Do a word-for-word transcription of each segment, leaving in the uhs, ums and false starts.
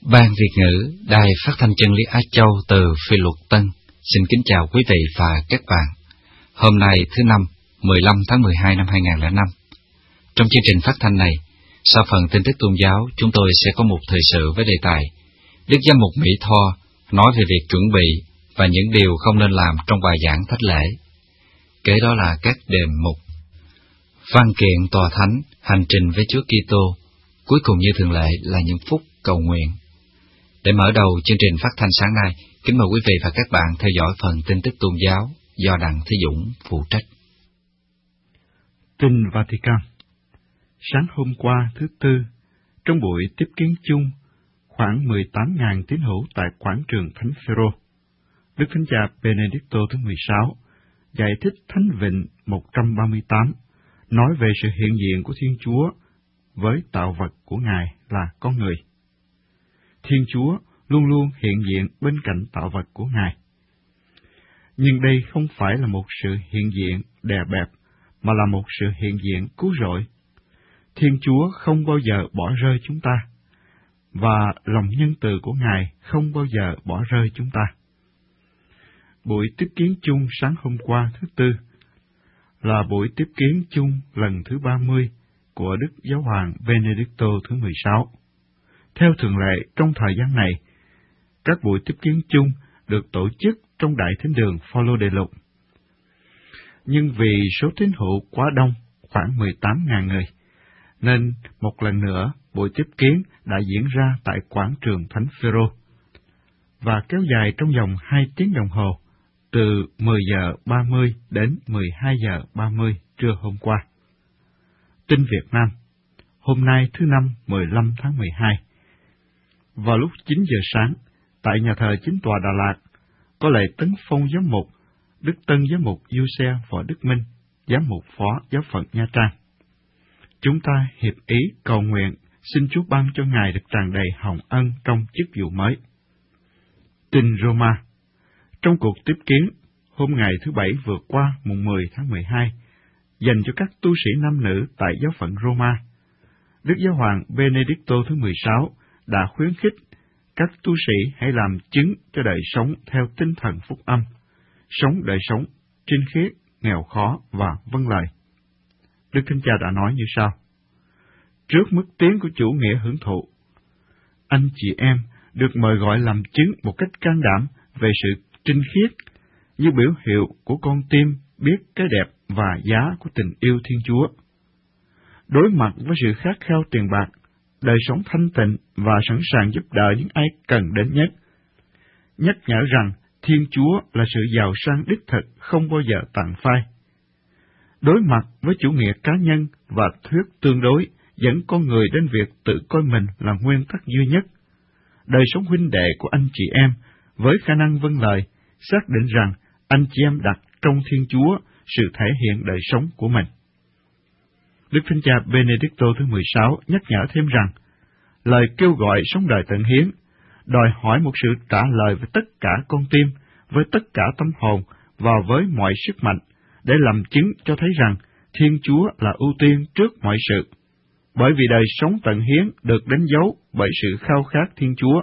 Ban Việt ngữ Đài Phát thanh Chân lý Á Châu từ Phi Luật Tân xin kính chào quý vị và các bạn. Hôm nay thứ năm, mười lăm tháng mười hai năm hai nghìn lẻ năm. Trong chương trình phát thanh này, sau phần tin tức tôn giáo, chúng tôi sẽ có một thời sự với đề tài Đức Giám mục Mỹ Tho nói về việc chuẩn bị và những điều không nên làm trong bài giảng thánh lễ. Kế đó là các đề mục văn kiện tòa thánh, hành trình với Chúa Kitô. Cuối cùng như thường lệ là những phút cầu nguyện. Để mở đầu chương trình phát thanh sáng nay, kính mời quý vị và các bạn theo dõi phần tin tức tôn giáo do Đặng Thế Dũng phụ trách. Tin Vatican. Sáng hôm qua thứ Tư, trong buổi tiếp kiến chung, khoảng mười tám nghìn tín hữu tại quảng trường Thánh Phêrô, Đức Thánh Cha Benedicto thứ mười sáu giải thích Thánh Vịnh một trăm ba mươi tám, nói về sự hiện diện của Thiên Chúa với tạo vật của Ngài là con người. Thiên Chúa luôn luôn hiện diện bên cạnh tạo vật của Ngài. Nhưng đây không phải là một sự hiện diện đè bẹp, mà là một sự hiện diện cứu rỗi. Thiên Chúa không bao giờ bỏ rơi chúng ta, và lòng nhân từ của Ngài không bao giờ bỏ rơi chúng ta. Buổi tiếp kiến chung sáng hôm qua thứ Tư là buổi tiếp kiến chung lần thứ ba mươi của Đức Giáo hoàng Benedicto thứ mười sáu. Theo thường lệ trong thời gian này, các buổi tiếp kiến chung được tổ chức trong Đại Thính đường Phaolô Đề Lục. Nhưng vì số tín hữu quá đông, khoảng mười tám nghìn người, nên một lần nữa buổi tiếp kiến đã diễn ra tại quảng trường Thánh Phêrô và kéo dài trong vòng hai tiếng đồng hồ, từ mười giờ ba mươi đến mười hai giờ ba mươi trưa hôm qua. Tin Việt Nam, hôm nay thứ Năm mười lăm tháng mười hai. Vào lúc chín giờ sáng, tại nhà thờ Chính tòa Đà Lạt, có lễ tấn phong giám mục Đức Tân Giám mục Giuse Võ Đức Minh, Giám mục Phó Giáo phận Nha Trang. Chúng ta hiệp ý cầu nguyện xin Chúa ban cho Ngài được tràn đầy hồng ân trong chức vụ mới. Tin Roma. Trong cuộc tiếp kiến hôm ngày thứ Bảy vừa qua mùng mười tháng mười hai, dành cho các tu sĩ nam nữ tại giáo phận Roma, Đức Giáo hoàng Benedicto thứ mười sáu đã khuyến khích các tu sĩ hãy làm chứng cho đời sống theo tinh thần phúc âm, sống đời sống trinh khiết, nghèo khó và vâng lời. Đức Thánh Cha đã nói như sau: Trước mức tiến của chủ nghĩa hưởng thụ, anh chị em được mời gọi làm chứng một cách can đảm về sự trinh khiết, như biểu hiệu của con tim biết cái đẹp và giá của tình yêu Thiên Chúa. Đối mặt với sự khát khao tiền bạc, đời sống thanh tịnh và sẵn sàng giúp đỡ những ai cần đến nhất. Nhắc nhở rằng Thiên Chúa là sự giàu sang đích thực, không bao giờ tặng phai. Đối mặt với chủ nghĩa cá nhân và thuyết tương đối dẫn con người đến việc tự coi mình là nguyên tắc duy nhất, đời sống huynh đệ của anh chị em với khả năng vâng lời xác định rằng anh chị em đặt trong Thiên Chúa sự thể hiện đời sống của mình. Đức Thánh Cha Benedicto thứ mười sáu nhắc nhở thêm rằng, lời kêu gọi sống đời tận hiến đòi hỏi một sự trả lời với tất cả con tim, với tất cả tâm hồn và với mọi sức mạnh, để làm chứng cho thấy rằng Thiên Chúa là ưu tiên trước mọi sự, bởi vì đời sống tận hiến được đánh dấu bởi sự khao khát Thiên Chúa.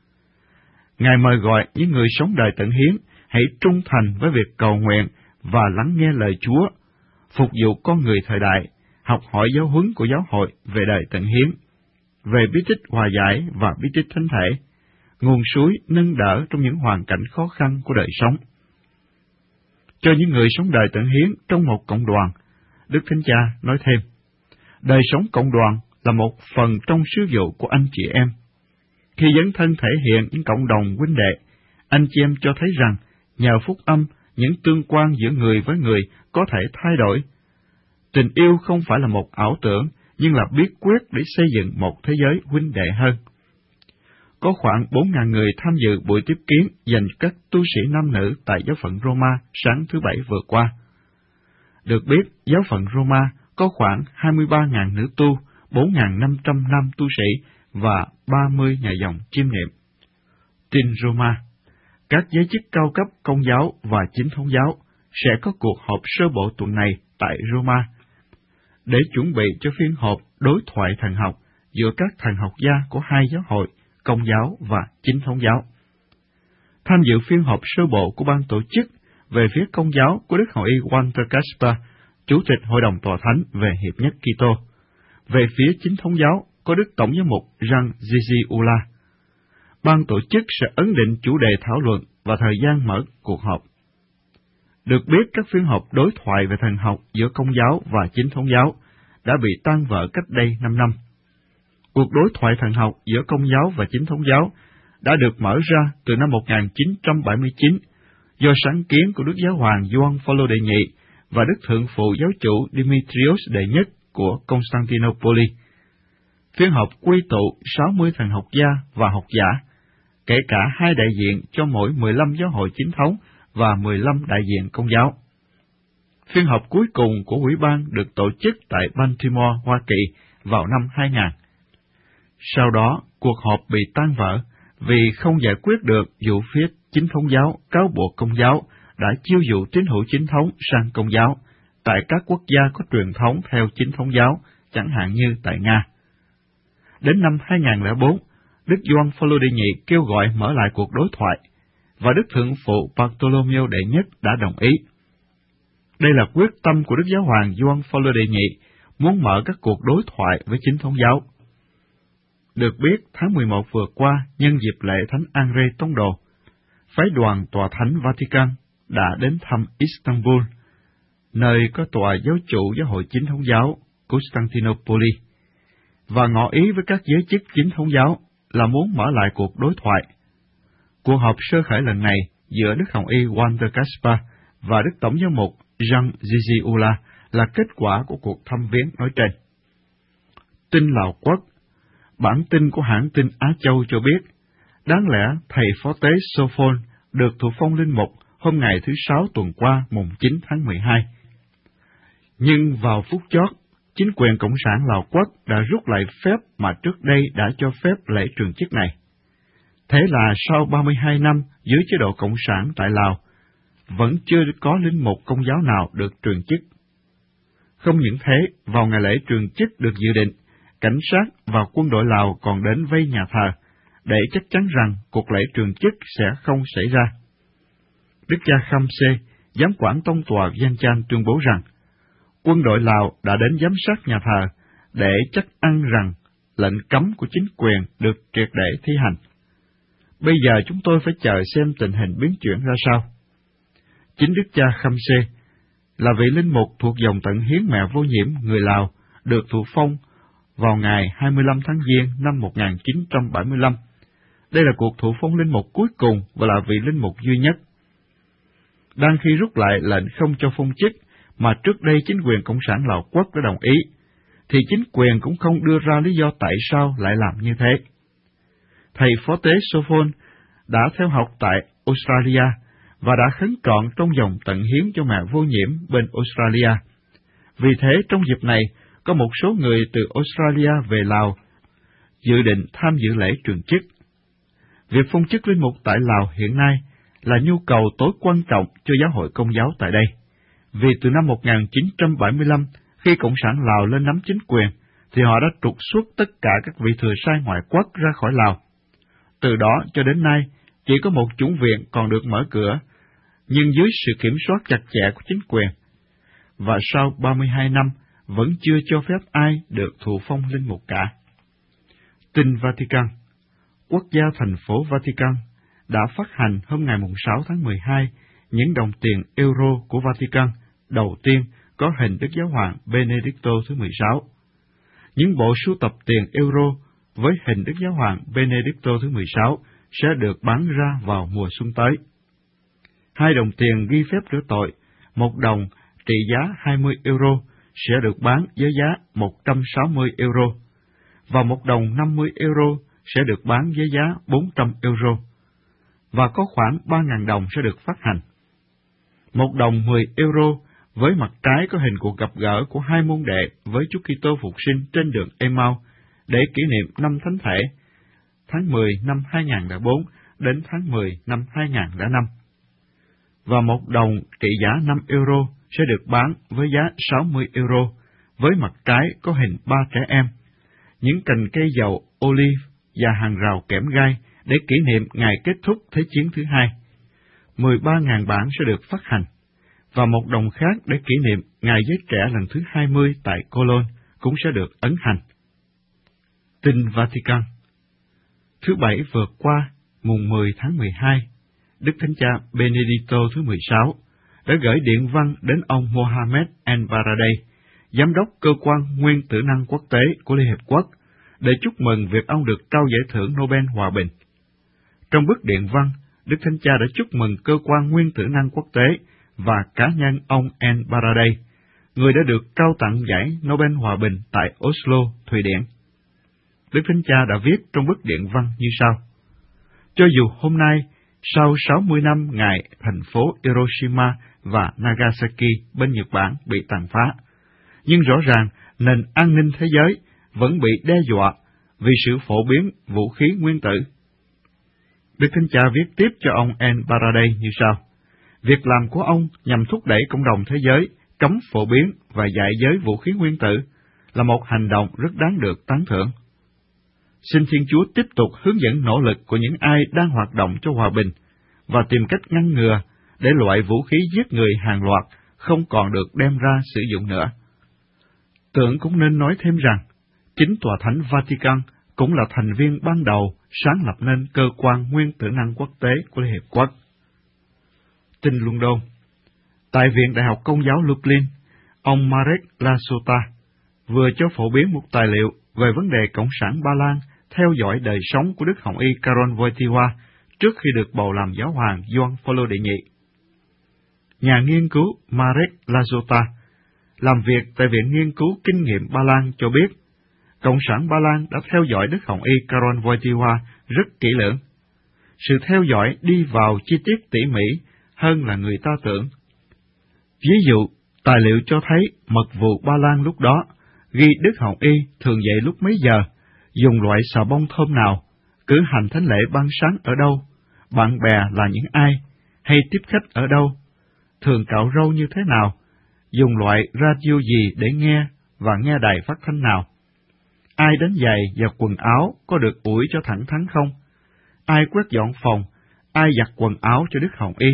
Ngài mời gọi những người sống đời tận hiến hãy trung thành với việc cầu nguyện và lắng nghe lời Chúa, phục vụ con người thời đại, học hỏi giáo huấn của giáo hội về đời tận hiến, về bí tích hòa giải và bí tích thánh thể, nguồn suối nâng đỡ trong những hoàn cảnh khó khăn của đời sống. Cho những người sống đời tận hiến trong một cộng đoàn, Đức Thánh Cha nói thêm, đời sống cộng đoàn là một phần trong sứ vụ của anh chị em. Khi dấn thân thể hiện những cộng đồng huynh đệ, anh chị em cho thấy rằng nhờ phúc âm, những tương quan giữa người với người có thể thay đổi. Tình yêu không phải là một ảo tưởng, nhưng là bí quyết để xây dựng một thế giới huynh đệ hơn. Có khoảng bốn nghìn người tham dự buổi tiếp kiến dành cho các tu sĩ nam nữ tại giáo phận Roma sáng thứ Bảy vừa qua. Được biết, giáo phận Roma có khoảng hai mươi ba nghìn nữ tu, bốn nghìn năm trăm nam tu sĩ và ba mươi nhà dòng chiêm niệm. Tin Roma. Các giới chức cao cấp công giáo và chính thống giáo sẽ có cuộc họp sơ bộ tuần này tại Roma để chuẩn bị cho phiên họp đối thoại thần học giữa các thần học gia của hai giáo hội Công giáo và Chính thống giáo. Tham dự phiên họp sơ bộ của ban tổ chức, về phía Công giáo của Đức Hồng Y Walter Kasper, Chủ tịch Hội đồng Tòa Thánh về Hiệp nhất Kitô. Về phía Chính thống giáo có Đức Tổng giám mục Jean Ziziula. Ban tổ chức sẽ ấn định chủ đề thảo luận và thời gian mở cuộc họp. Được biết, các phiên họp đối thoại về thần học giữa Công giáo và Chính thống giáo đã bị tan vỡ cách đây năm năm. Cuộc đối thoại thần học giữa Công giáo và Chính thống giáo đã được mở ra từ năm một nghìn chín trăm bảy mươi chín do sáng kiến của Đức Giáo hoàng Gioan Phaolô đệ nhị và Đức Thượng phụ Giáo chủ Demetrius đệ nhất của Constantinople. Phiên họp quy tụ sáu mươi thần học gia và học giả, kể cả hai đại diện cho mỗi mười lăm giáo hội chính thống và mười lăm đại diện Công giáo. Phiên họp cuối cùng của Ủy ban được tổ chức tại Baltimore, Hoa Kỳ vào năm hai nghìn. Sau đó, cuộc họp bị tan vỡ vì không giải quyết được vụ phía Chính thống giáo cáo buộc Công giáo đã chiêu dụ tín hữu chính thống sang Công giáo tại các quốc gia có truyền thống theo Chính thống giáo, chẳng hạn như tại Nga. Đến năm hai nghìn lẻ bốn, Đức Gioan Phaolô đệ nhị kêu gọi mở lại cuộc đối thoại, và Đức Thượng phụ Bartolomeo đệ nhất đã đồng ý. Đây là quyết tâm của Đức Giáo hoàng Gioan Phaolô đệ nhị muốn mở các cuộc đối thoại với Chính thống giáo. Được biết, tháng mười một vừa qua, nhân dịp lễ Thánh Andrê Tông Đồ, phái đoàn Tòa Thánh Vatican đã đến thăm Istanbul, nơi có tòa giáo chủ giáo hội Chính thống giáo Constantinople, và ngỏ ý với các giới chức Chính thống giáo là muốn mở lại cuộc đối thoại. Cuộc họp sơ khởi lần này giữa Đức Hồng Y Walter Kasper và Đức Tổng giám mục Jean Ziziula là kết quả của cuộc thăm viếng nói trên. Tin Lào Quốc. Bản tin của hãng tin Á Châu cho biết, đáng lẽ thầy phó tế Sophon được thụ phong linh mục hôm ngày thứ Sáu tuần qua mùng chín tháng mười hai. Nhưng vào phút chót, chính quyền Cộng sản Lào Quốc đã rút lại phép mà trước đây đã cho phép lễ trường chức này. Thế là sau ba mươi hai năm dưới chế độ Cộng sản tại Lào, vẫn chưa có linh mục Công giáo nào được truyền chức. Không những thế, vào ngày lễ truyền chức được dự định, cảnh sát và quân đội Lào còn đến vây nhà thờ, để chắc chắn rằng cuộc lễ truyền chức sẽ không xảy ra. Đức cha Kham Sê, giám quản tông tòa Vientiane Chan tuyên bố rằng, quân đội Lào đã đến giám sát nhà thờ để chắc ăn rằng lệnh cấm của chính quyền được triệt để thi hành. Bây giờ chúng tôi phải chờ xem tình hình biến chuyển ra sao. Chính Đức cha Kham Sê là vị linh mục thuộc dòng Tận Hiến Mẹ Vô Nhiễm người Lào, được thụ phong vào ngày hai mươi lăm tháng Giêng năm một nghìn chín trăm bảy mươi lăm. Đây là cuộc thụ phong linh mục cuối cùng và là vị linh mục duy nhất. Đang khi rút lại lệnh không cho phong chức, mà trước đây chính quyền Cộng sản Lào Quốc đã đồng ý, thì chính quyền cũng không đưa ra lý do tại sao lại làm như thế. Thầy phó tế Sophon đã theo học tại Australia và đã khấn trọn trong dòng Tận Hiến cho Mẹ Vô Nhiễm bên Australia. Vì thế, trong dịp này, có một số người từ Australia về Lào dự định tham dự lễ truyền chức. Việc phong chức linh mục tại Lào hiện nay là nhu cầu tối quan trọng cho giáo hội Công giáo tại đây, vì từ năm một nghìn chín trăm bảy mươi lăm, khi Cộng sản Lào lên nắm chính quyền, thì họ đã trục xuất tất cả các vị thừa sai ngoại quốc ra khỏi Lào. Từ đó cho đến nay, chỉ có một chủng viện còn được mở cửa, nhưng dưới sự kiểm soát chặt chẽ của chính quyền. Và sau ba mươi hai năm, vẫn chưa cho phép ai được thụ phong linh mục cả. Tin Vatican. Quốc gia thành phố Vatican đã phát hành hôm ngày sáu tháng mười hai những đồng tiền euro của Vatican đầu tiên có hình Đức Giáo hoàng Benedicto thứ mười sáu. Những bộ sưu tập tiền euro với hình Đức Giáo hoàng Benedicto thứ mười sáu sẽ được bán ra vào mùa xuân tới. Hai đồng tiền ghi phép rửa tội, một đồng trị giá hai mươi euro sẽ được bán với giá một trăm sáu mươi euro, và một đồng năm mươi euro sẽ được bán với giá bốn trăm euro, và có khoảng ba nghìn đồng sẽ được phát hành. Một đồng mười euro với mặt trái có hình cuộc gặp gỡ của hai môn đệ với Chúa Kitô phục sinh trên đường Emau để kỷ niệm năm Thánh Thể, tháng mười năm hai nghìn lẻ bốn đến tháng mười năm hai nghìn lẻ năm. Và một đồng trị giá năm euro sẽ được bán với giá sáu mươi euro, với mặt trái có hình ba trẻ em, những cành cây dầu olive và hàng rào kẽm gai để kỷ niệm ngày kết thúc Thế chiến thứ hai. mười ba nghìn bản sẽ được phát hành, và một đồng khác để kỷ niệm Ngày Giới Trẻ lần thứ hai mươi tại Cologne cũng sẽ được ấn hành. Tin Vatican. Thứ Bảy vừa qua, mùng mười tháng mười hai, Đức Thánh Cha Benedicto thứ mười sáu đã gửi điện văn đến ông Mohamed El-Baradei, Giám đốc Cơ quan Nguyên tử năng quốc tế của Liên Hiệp Quốc, để chúc mừng việc ông được trao giải thưởng Nobel Hòa bình. Trong bức điện văn, Đức Thánh Cha đã chúc mừng Cơ quan Nguyên tử năng quốc tế và cá nhân ông El-Baradei, người đã được trao tặng giải Nobel Hòa bình tại Oslo, Thụy Điển. Đức Thánh Cha đã viết trong bức điện văn như sau: Cho dù hôm nay, sau sáu mươi năm ngày thành phố Hiroshima và Nagasaki bên Nhật Bản bị tàn phá, nhưng rõ ràng nền an ninh thế giới vẫn bị đe dọa vì sự phổ biến vũ khí nguyên tử. Đức Thánh Cha viết tiếp cho ông El-Baradei như sau: Việc làm của ông nhằm thúc đẩy cộng đồng thế giới cấm phổ biến và dạy giới vũ khí nguyên tử là một hành động rất đáng được tán thưởng. Xin Thiên Chúa tiếp tục hướng dẫn nỗ lực của những ai đang hoạt động cho hòa bình và tìm cách ngăn ngừa để loại vũ khí giết người hàng loạt không còn được đem ra sử dụng nữa. Tưởng cũng nên nói thêm rằng, chính Tòa Thánh Vatican cũng là thành viên ban đầu sáng lập nên Cơ quan Nguyên tử năng quốc tế của Liên Hiệp Quốc. Tin London. Tại Viện Đại học Công giáo Lublin, ông Marek Lasota vừa cho phổ biến một tài liệu về vấn đề Cộng sản Ba Lan theo dõi đời sống của Đức Hồng Y Karol Wojtyła trước khi được bầu làm giáo hoàng Gioan Phaolô đệ nhị. Nhà nghiên cứu Marek Lasota làm việc tại Viện Nghiên cứu Kinh nghiệm Ba Lan cho biết, Cộng sản Ba Lan đã theo dõi Đức Hồng Y Karol Wojtyła rất kỹ lưỡng. Sự theo dõi đi vào chi tiết tỉ mỉ hơn là người ta tưởng. Ví dụ, tài liệu cho thấy mật vụ Ba Lan lúc đó ghi Đức Hồng Y thường dậy lúc mấy giờ, dùng loại xà bông thơm nào, cử hành thánh lễ ban sáng ở đâu, bạn bè là những ai, hay tiếp khách ở đâu, thường cạo râu như thế nào, dùng loại radio gì để nghe và nghe đài phát thanh nào, ai đánh giày và quần áo có được ủi cho thẳng thắn không, ai quét dọn phòng, ai giặt quần áo cho Đức Hồng Y.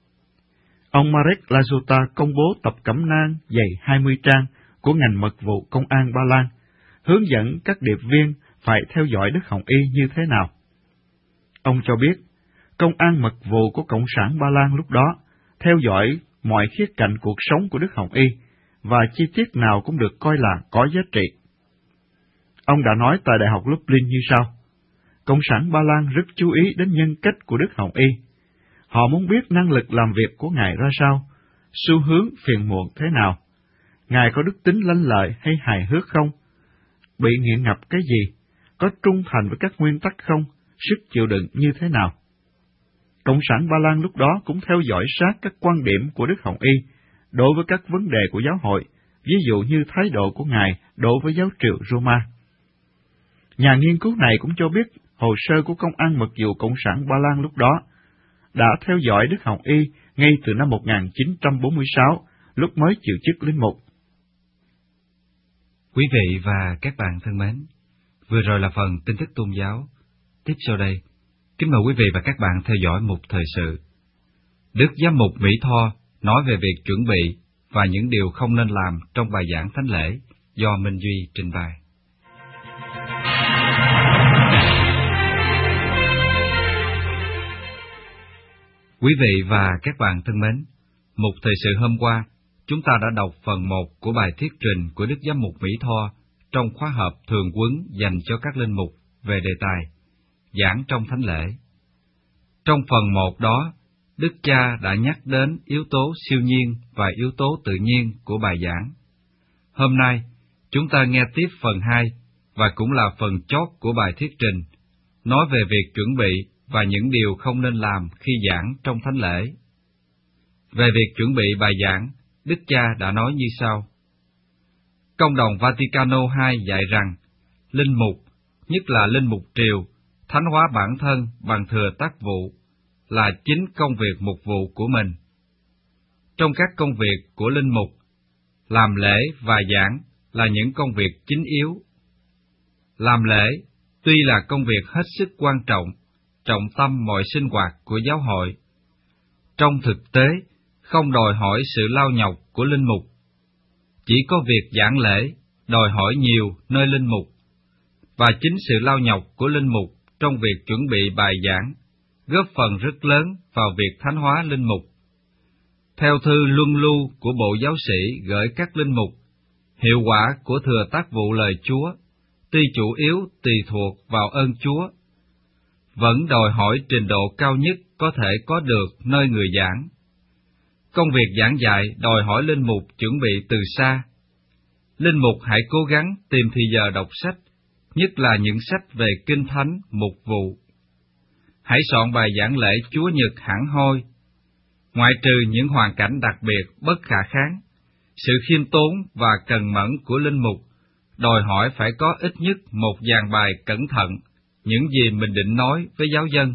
Ông Marek Lasota công bố tập cẩm nang dày hai mươi trang của ngành mật vụ công an Ba Lan, hướng dẫn các điệp viên phải theo dõi Đức Hồng Y như thế nào. Ông cho biết, công an mật vụ của Cộng sản Ba Lan lúc đó theo dõi mọi khía cạnh cuộc sống của Đức Hồng Y, và chi tiết nào cũng được coi là có giá trị. Ông đã nói tại Đại học Lublin như sau: Cộng sản Ba Lan rất chú ý đến nhân cách của Đức Hồng Y. Họ muốn biết năng lực làm việc của Ngài ra sao, xu hướng phiền muộn thế nào, Ngài có đức tính lanh lợi hay hài hước không, bị nghiện ngập cái gì, có trung thành với các nguyên tắc không, sức chịu đựng như thế nào. Cộng sản Ba Lan lúc đó cũng theo dõi sát các quan điểm của Đức Hồng Y đối với các vấn đề của giáo hội, ví dụ như thái độ của Ngài đối với giáo triều Roma. Nhà nghiên cứu này cũng cho biết hồ sơ của công an mật vụ Cộng sản Ba Lan lúc đó đã theo dõi Đức Hồng Y ngay từ năm một nghìn chín trăm bốn mươi sáu, lúc mới chịu chức linh mục. Quý vị và các bạn thân mến, vừa rồi là phần tin tức tôn giáo. Tiếp sau đây, kính mời quý vị và các bạn theo dõi mục thời sự. Đức Giám mục Mỹ Tho nói về việc chuẩn bị và những điều không nên làm trong bài giảng thánh lễ do Minh Duy trình bày. Quý vị và các bạn thân mến, mục thời sự hôm qua, chúng ta đã đọc phần một của bài thuyết trình của Đức Giám mục Mỹ Tho trong khóa họp thường huấn dành cho các linh mục về đề tài giảng trong thánh lễ. Trong phần một đó, Đức Cha đã nhắc đến yếu tố siêu nhiên và yếu tố tự nhiên của bài giảng. Hôm nay, chúng ta nghe tiếp phần hai và cũng là phần chót của bài thuyết trình, nói về việc chuẩn bị và những điều không nên làm khi giảng trong thánh lễ. Về việc chuẩn bị bài giảng, Đức Cha đã nói như sau: Công đồng Vaticano hai dạy rằng, linh mục, nhất là linh mục triều, thánh hóa bản thân bằng thừa tác vụ, là chính công việc mục vụ của mình. Trong các công việc của linh mục, làm lễ và giảng là những công việc chính yếu. Làm lễ, Tuy là công việc hết sức quan trọng, trọng tâm mọi sinh hoạt của giáo hội, trong thực tế không đòi hỏi sự lao nhọc của linh mục. Chỉ có việc giảng lễ đòi hỏi nhiều nơi linh mục, và chính sự lao nhọc của linh mục trong việc chuẩn bị bài giảng góp phần rất lớn vào việc thánh hóa linh mục. Theo thư luân lưu của Bộ Giáo sĩ gửi các linh mục, hiệu quả của thừa tác vụ lời Chúa, tuy chủ yếu tùy thuộc vào ơn Chúa, vẫn đòi hỏi trình độ cao nhất có thể có được nơi người giảng. Công việc giảng dạy đòi hỏi linh mục chuẩn bị từ xa. Linh mục hãy cố gắng tìm thì giờ đọc sách, nhất là những sách về Kinh Thánh, mục vụ. Hãy soạn bài giảng lễ Chúa Nhật hẳn hoi. Ngoại trừ những hoàn cảnh đặc biệt bất khả kháng, sự khiêm tốn và cần mẫn của linh mục đòi hỏi phải có ít nhất một dàn bài cẩn thận những gì mình định nói với giáo dân.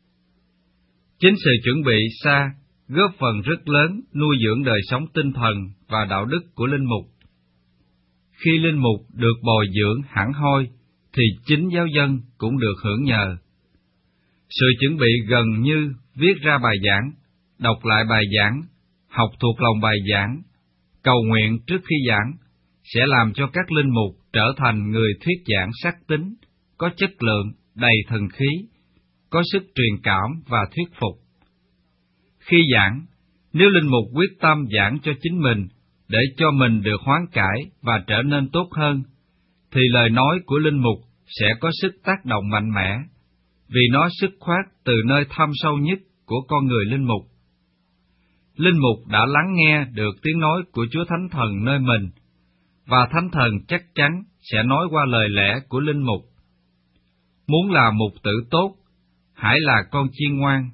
Chính sự chuẩn bị xa góp phần rất lớn nuôi dưỡng đời sống tinh thần và đạo đức của linh mục. Khi linh mục được bồi dưỡng hẳn hoi, thì chính giáo dân cũng được hưởng nhờ. Sự chuẩn bị gần như viết ra bài giảng, đọc lại bài giảng, học thuộc lòng bài giảng, cầu nguyện trước khi giảng, sẽ làm cho các linh mục trở thành người thuyết giảng sắc tính, có chất lượng, đầy thần khí, có sức truyền cảm và thuyết phục. Khi giảng, nếu linh mục quyết tâm giảng cho chính mình để cho mình được hoán cải và trở nên tốt hơn, thì lời nói của linh mục sẽ có sức tác động mạnh mẽ, vì nó xuất phát từ nơi thâm sâu nhất của con người linh mục. Linh mục đã lắng nghe được tiếng nói của Chúa Thánh Thần nơi mình, và Thánh Thần chắc chắn sẽ nói qua lời lẽ của linh mục. Muốn là mục tử tốt, hãy là con chiên ngoan.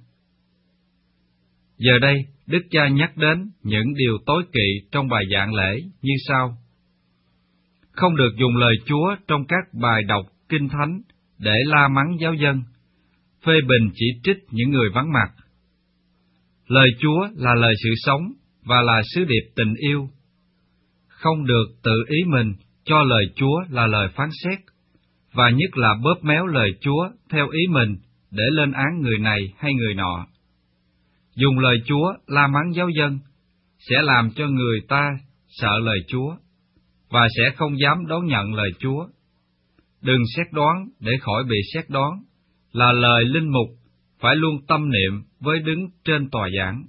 Giờ đây, Đức Cha nhắc đến những điều tối kỵ trong bài giảng lễ như sau. Không được dùng lời Chúa trong các bài đọc Kinh Thánh để la mắng giáo dân, phê bình chỉ trích những người vắng mặt. Lời Chúa là lời sự sống và là sứ điệp tình yêu. Không được tự ý mình cho lời Chúa là lời phán xét, và nhất là bóp méo lời Chúa theo ý mình để lên án người này hay người nọ. Dùng lời Chúa la mắng giáo dân sẽ làm cho người ta sợ lời Chúa, và sẽ không dám đón nhận lời Chúa. Đừng xét đoán để khỏi bị xét đoán, là lời linh mục phải luôn tâm niệm với đứng trên tòa giảng.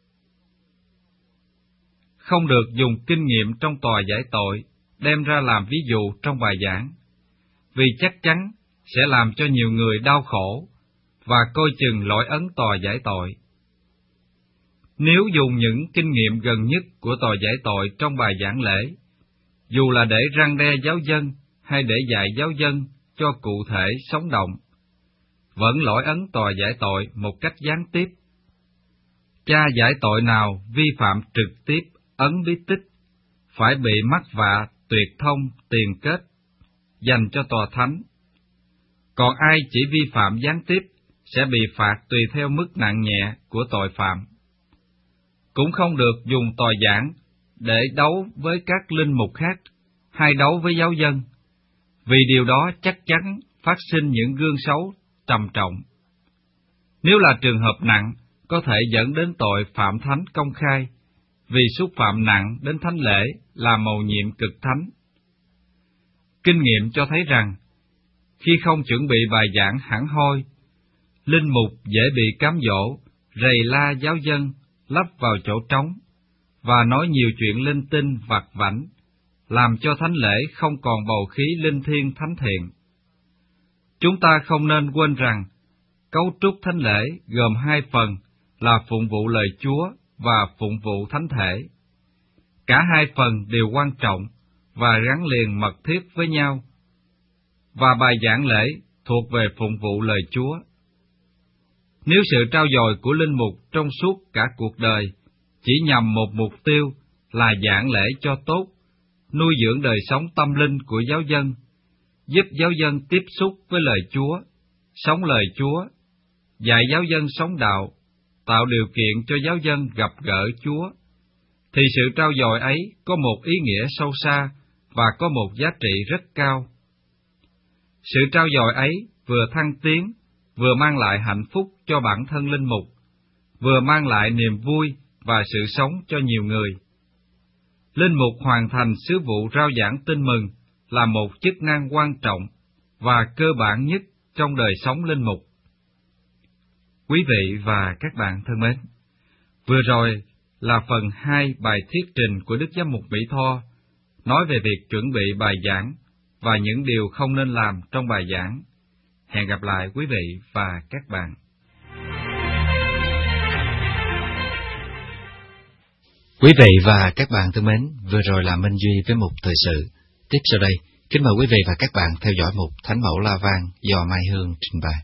Không được dùng kinh nghiệm trong tòa giải tội đem ra làm ví dụ trong bài giảng, vì chắc chắn sẽ làm cho nhiều người đau khổ và coi chừng lỗi ấn tòa giải tội. Nếu dùng những kinh nghiệm gần nhất của tòa giải tội trong bài giảng lễ, dù là để răn đe giáo dân hay để dạy giáo dân cho cụ thể sống động, vẫn lỗi ấn tòa giải tội một cách gián tiếp. Cha giải tội nào vi phạm trực tiếp ấn bí tích phải bị mắc vạ tuyệt thông tiền kết dành cho tòa thánh. Còn ai chỉ vi phạm gián tiếp sẽ bị phạt tùy theo mức nặng nhẹ của tội phạm. Cũng không được dùng tòa giảng để đấu với các linh mục khác hay đấu với giáo dân, vì điều đó chắc chắn phát sinh những gương xấu trầm trọng. Nếu là trường hợp nặng, có thể dẫn đến tội phạm thánh công khai, vì xúc phạm nặng đến thánh lễ là mầu nhiệm cực thánh. Kinh nghiệm cho thấy rằng, khi không chuẩn bị bài giảng hẳn hoi, linh mục dễ bị cám dỗ, rầy la giáo dân, lấp vào chỗ trống, và nói nhiều chuyện linh tinh vặt vãnh, làm cho thánh lễ không còn bầu khí linh thiêng thánh thiện. Chúng ta không nên quên rằng, cấu trúc thánh lễ gồm hai phần là phụng vụ lời Chúa và phụng vụ thánh thể. Cả hai phần đều quan trọng và gắn liền mật thiết với nhau, và bài giảng lễ thuộc về phụng vụ lời Chúa. Nếu sự trau dồi của linh mục trong suốt cả cuộc đời chỉ nhằm một mục tiêu là giảng lễ cho tốt, nuôi dưỡng đời sống tâm linh của giáo dân, giúp giáo dân tiếp xúc với lời Chúa, sống lời Chúa, dạy giáo dân sống đạo, tạo điều kiện cho giáo dân gặp gỡ Chúa, thì sự trau dồi ấy có một ý nghĩa sâu xa và có một giá trị rất cao. Sự trau dồi ấy vừa thăng tiến, vừa mang lại hạnh phúc cho bản thân linh mục, vừa mang lại niềm vui và sự sống cho nhiều người. Linh mục hoàn thành sứ vụ rao giảng tin mừng là một chức năng quan trọng và cơ bản nhất trong đời sống linh mục. Quý vị và các bạn thân mến, vừa rồi là phần hai bài thuyết trình của Đức Giám mục Mỹ Tho, nói về việc chuẩn bị bài giảng và những điều không nên làm trong bài giảng. Hẹn gặp lại quý vị và các bạn. Quý vị và các bạn thân mến, vừa rồi là Minh Duy với mục thời sự. Tiếp sau đây, kính mời quý vị và các bạn theo dõi mục Thánh Mẫu La Vang do Mai Hương trình bày.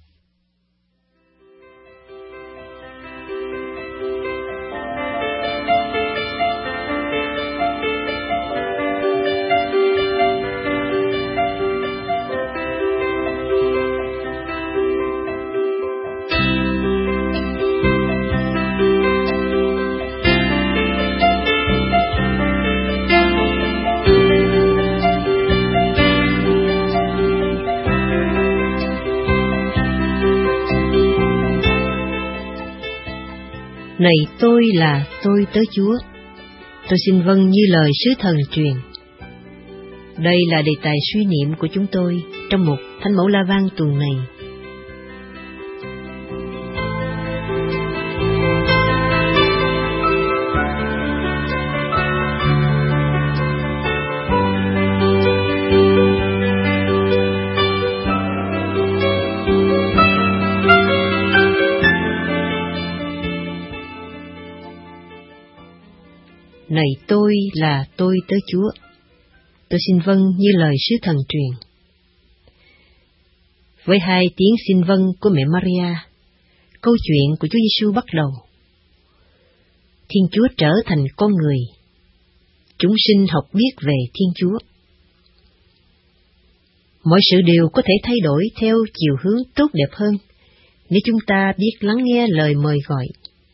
Này tôi là tôi tớ Chúa, tôi xin vâng như lời sứ thần truyền. Đây là đề tài suy niệm của chúng tôi trong mục Thánh Mẫu La Vang tuần này. Này tôi là tôi tớ Chúa, tôi xin vâng như lời sứ thần truyền. Với hai tiếng xin vâng của mẹ Maria, câu chuyện của Chúa Giêsu bắt đầu. Thiên Chúa trở thành con người, chúng sinh học biết về Thiên Chúa. Mọi sự đều có thể thay đổi theo chiều hướng tốt đẹp hơn nếu chúng ta biết lắng nghe lời mời gọi.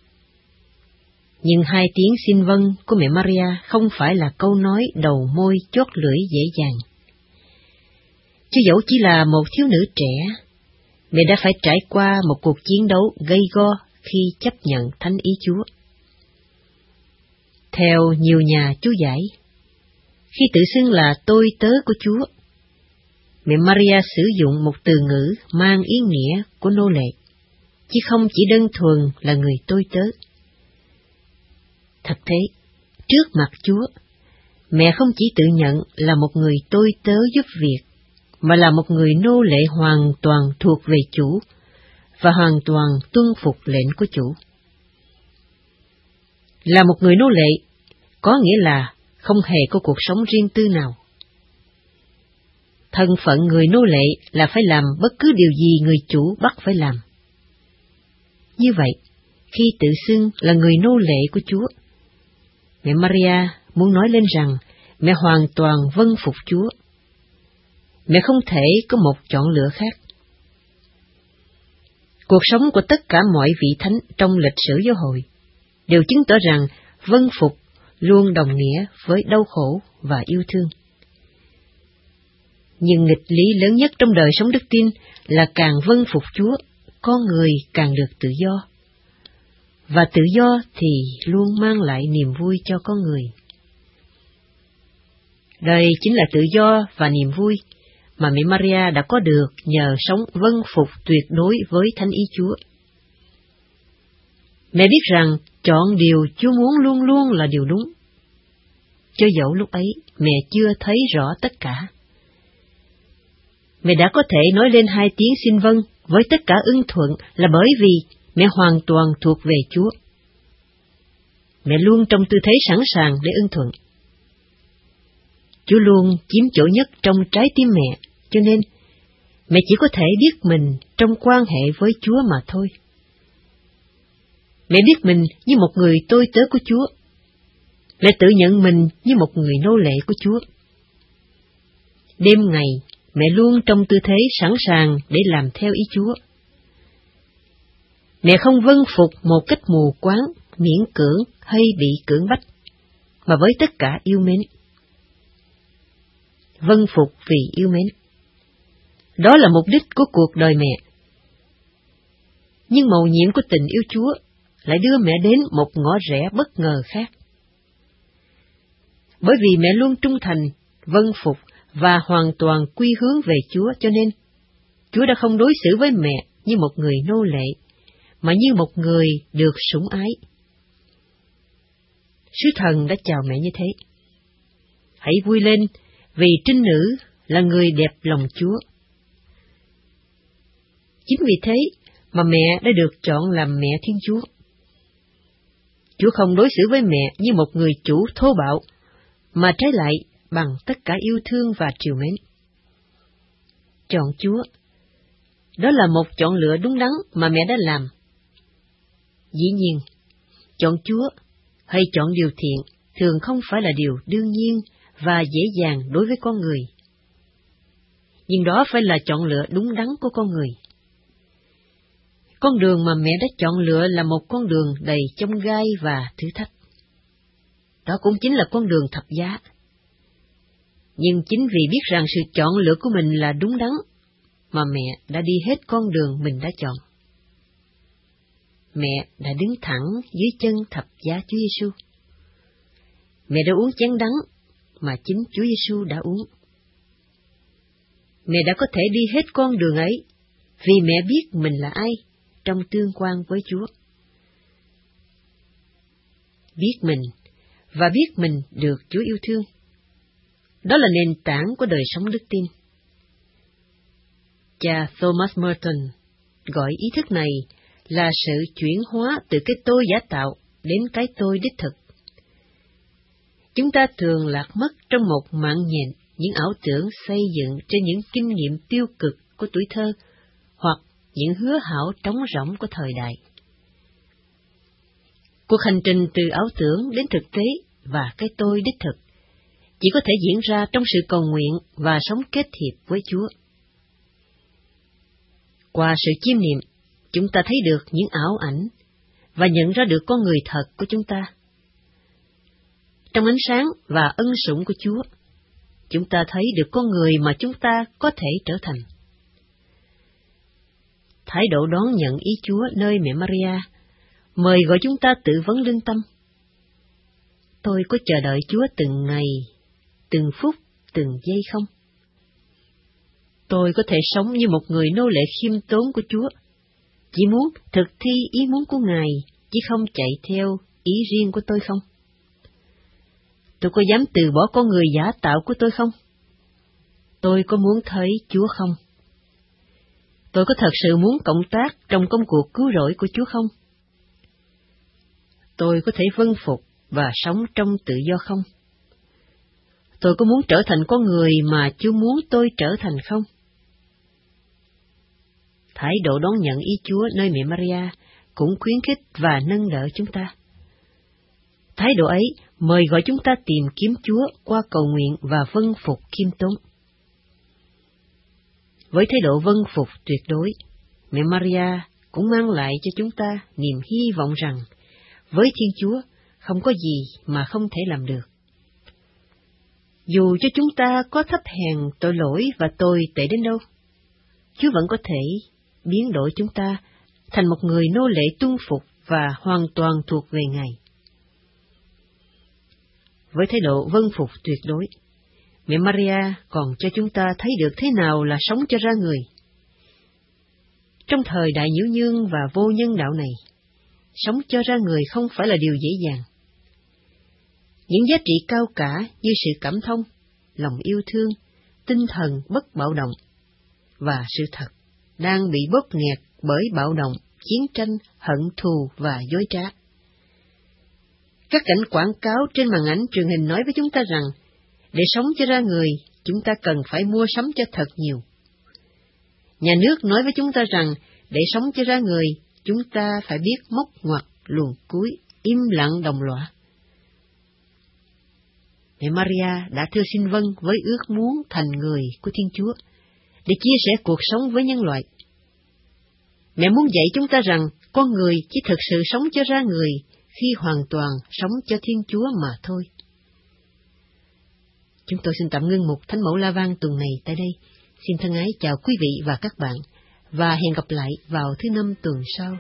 Nhưng hai tiếng xin vâng của mẹ Maria không phải là câu nói đầu môi chót lưỡi dễ dàng. Chứ dẫu chỉ là một thiếu nữ trẻ, mẹ đã phải trải qua một cuộc chiến đấu gay go khi chấp nhận thánh ý Chúa. Theo nhiều nhà chú giải, khi tự xưng là tôi tớ của Chúa, mẹ Maria sử dụng một từ ngữ mang ý nghĩa của nô lệ, chứ không chỉ đơn thuần là người tôi tớ. Thật thế, trước mặt Chúa, mẹ không chỉ tự nhận là một người tôi tớ giúp việc, mà là một người nô lệ hoàn toàn thuộc về chủ, và hoàn toàn tuân phục lệnh của chủ. Là một người nô lệ, có nghĩa là không hề có cuộc sống riêng tư nào. Thân phận người nô lệ là phải làm bất cứ điều gì người chủ bắt phải làm. Như vậy, khi tự xưng là người nô lệ của Chúa, mẹ Maria muốn nói lên rằng mẹ hoàn toàn vâng phục Chúa. Mẹ không thể có một chọn lựa khác. Cuộc sống của tất cả mọi vị thánh trong lịch sử giáo hội đều chứng tỏ rằng vâng phục luôn đồng nghĩa với đau khổ và yêu thương. Nhưng nghịch lý lớn nhất trong đời sống đức tin là càng vâng phục Chúa, con người càng được tự do. Và tự do thì luôn mang lại niềm vui cho con người. Đây chính là tự do và niềm vui mà mẹ Maria đã có được nhờ sống vâng phục tuyệt đối với thánh ý Chúa. Mẹ biết rằng chọn điều Chúa muốn luôn luôn là điều đúng, cho dẫu lúc ấy mẹ chưa thấy rõ tất cả. Mẹ đã có thể nói lên hai tiếng xin vâng với tất cả ưng thuận là bởi vì mẹ hoàn toàn thuộc về Chúa. Mẹ luôn trong tư thế sẵn sàng để ưng thuận. Chúa luôn chiếm chỗ nhất trong trái tim mẹ, cho nên mẹ chỉ có thể biết mình trong quan hệ với Chúa mà thôi. Mẹ biết mình như một người tôi tớ của Chúa. Mẹ tự nhận mình như một người nô lệ của Chúa. Đêm ngày, mẹ luôn trong tư thế sẵn sàng để làm theo ý Chúa. Mẹ không vâng phục một cách mù quáng, miễn cưỡng hay bị cưỡng bách, mà với tất cả yêu mến. Vâng phục vì yêu mến. Đó là mục đích của cuộc đời mẹ. Nhưng mầu nhiệm của tình yêu Chúa lại đưa mẹ đến một ngõ rẽ bất ngờ khác. Bởi vì mẹ luôn trung thành, vâng phục và hoàn toàn quy hướng về Chúa, cho nên Chúa đã không đối xử với mẹ như một người nô lệ, mà như một người được sủng ái. Sứ thần đã chào mẹ như thế: hãy vui lên, vì trinh nữ là người đẹp lòng Chúa. Chính vì thế mà mẹ đã được chọn làm mẹ Thiên Chúa. Chúa không đối xử với mẹ như một người chủ thô bạo, mà trái lại bằng tất cả yêu thương và trìu mến. Chọn Chúa, đó là một chọn lựa đúng đắn mà mẹ đã làm. Dĩ nhiên, chọn Chúa hay chọn điều thiện thường không phải là điều đương nhiên và dễ dàng đối với con người. Nhưng đó phải là chọn lựa đúng đắn của con người. Con đường mà mẹ đã chọn lựa là một con đường đầy chông gai và thử thách. Đó cũng chính là con đường thập giá. Nhưng chính vì biết rằng sự chọn lựa của mình là đúng đắn, mà mẹ đã đi hết con đường mình đã chọn. Mẹ đã đứng thẳng dưới chân thập giá Chúa Giêsu. Mẹ đã uống chén đắng mà chính Chúa Giêsu đã uống. Mẹ đã có thể đi hết con đường ấy vì mẹ biết mình là ai trong tương quan với Chúa. Biết mình và biết mình được Chúa yêu thương, đó là nền tảng của đời sống đức tin. Cha Thomas Merton gọi ý thức này là sự chuyển hóa từ cái tôi giả tạo đến cái tôi đích thực. Chúng ta thường lạc mất trong một mạng nhện những ảo tưởng xây dựng trên những kinh nghiệm tiêu cực của tuổi thơ hoặc những hứa hão trống rỗng của thời đại. Cuộc hành trình từ ảo tưởng đến thực tế và cái tôi đích thực chỉ có thể diễn ra trong sự cầu nguyện và sống kết hiệp với Chúa. Qua sự chiêm niệm, chúng ta thấy được những ảo ảnh và nhận ra được con người thật của chúng ta. Trong ánh sáng và ân sủng của Chúa, chúng ta thấy được con người mà chúng ta có thể trở thành. Thái độ đón nhận ý Chúa nơi mẹ Maria mời gọi chúng ta tự vấn lương tâm. Tôi có chờ đợi Chúa từng ngày, từng phút, từng giây không? Tôi có thể sống như một người nô lệ khiêm tốn của Chúa, chỉ muốn thực thi ý muốn của Ngài, chứ không chạy theo ý riêng của tôi không? Tôi có dám từ bỏ con người giả tạo của tôi không? Tôi có muốn thấy Chúa không? Tôi có thật sự muốn cộng tác trong công cuộc cứu rỗi của Chúa không? Tôi có thể vâng phục và sống trong tự do không? Tôi có muốn trở thành con người mà Chúa muốn tôi trở thành không? Thái độ đón nhận ý Chúa nơi mẹ Maria cũng khuyến khích và nâng đỡ chúng ta. Thái độ ấy mời gọi chúng ta tìm kiếm Chúa qua cầu nguyện và vâng phục khiêm tốn. Với thái độ vâng phục tuyệt đối, mẹ Maria cũng mang lại cho chúng ta niềm hy vọng rằng với Thiên Chúa không có gì mà không thể làm được. Dù cho chúng ta có thấp hèn, tội lỗi và tồi tệ đến đâu, Chúa vẫn có thể biến đổi chúng ta thành một người nô lệ tuân phục và hoàn toàn thuộc về Ngài. Với thái độ vâng phục tuyệt đối, mẹ Maria còn cho chúng ta thấy được thế nào là sống cho ra người. Trong thời đại nhiễu nhương và vô nhân đạo này, sống cho ra người không phải là điều dễ dàng. Những giá trị cao cả như sự cảm thông, lòng yêu thương, tinh thần bất bạo động và sự thật đang bị bóp nghẹt bởi bạo động, chiến tranh, hận thù và dối trá. Các cảnh quảng cáo trên màn ảnh truyền hình nói với chúng ta rằng để sống cho ra người, chúng ta cần phải mua sắm cho thật nhiều. Nhà nước nói với chúng ta rằng để sống cho ra người, chúng ta phải biết móc ngoặt, luồn cúi, im lặng đồng lõa. Mẹ Maria đã thưa xin vâng với ước muốn thành người của Thiên Chúa, để chia sẻ cuộc sống với nhân loại. Mẹ muốn dạy chúng ta rằng con người chỉ thực sự sống cho ra người khi hoàn toàn sống cho Thiên Chúa mà thôi. Chúng tôi xin tạm ngưng mục Thánh Mẫu La Vang tuần này tại đây. Xin thân ái chào quý vị và các bạn, và hẹn gặp lại vào thứ năm tuần sau.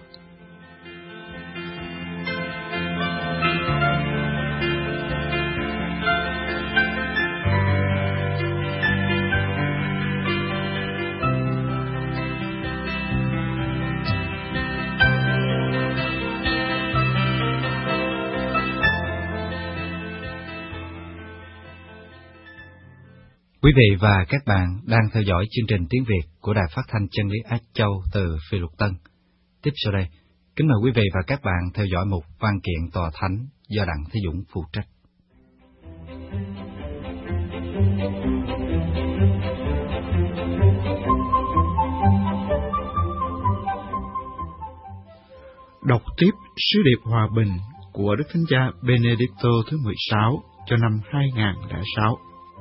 Quý vị và các bạn đang theo dõi chương trình tiếng Việt của Đài Phát thanh Chân lý Á Châu từ Phi Luật Tân. Tiếp sau đây, kính mời quý vị và các bạn theo dõi mục văn kiện tòa thánh do Đặng Thế Dũng phụ trách. Đọc tiếp sứ điệp hòa bình của Đức Thánh Cha Benedicto thứ mười sáu cho năm hai nghìn không trăm lẻ sáu.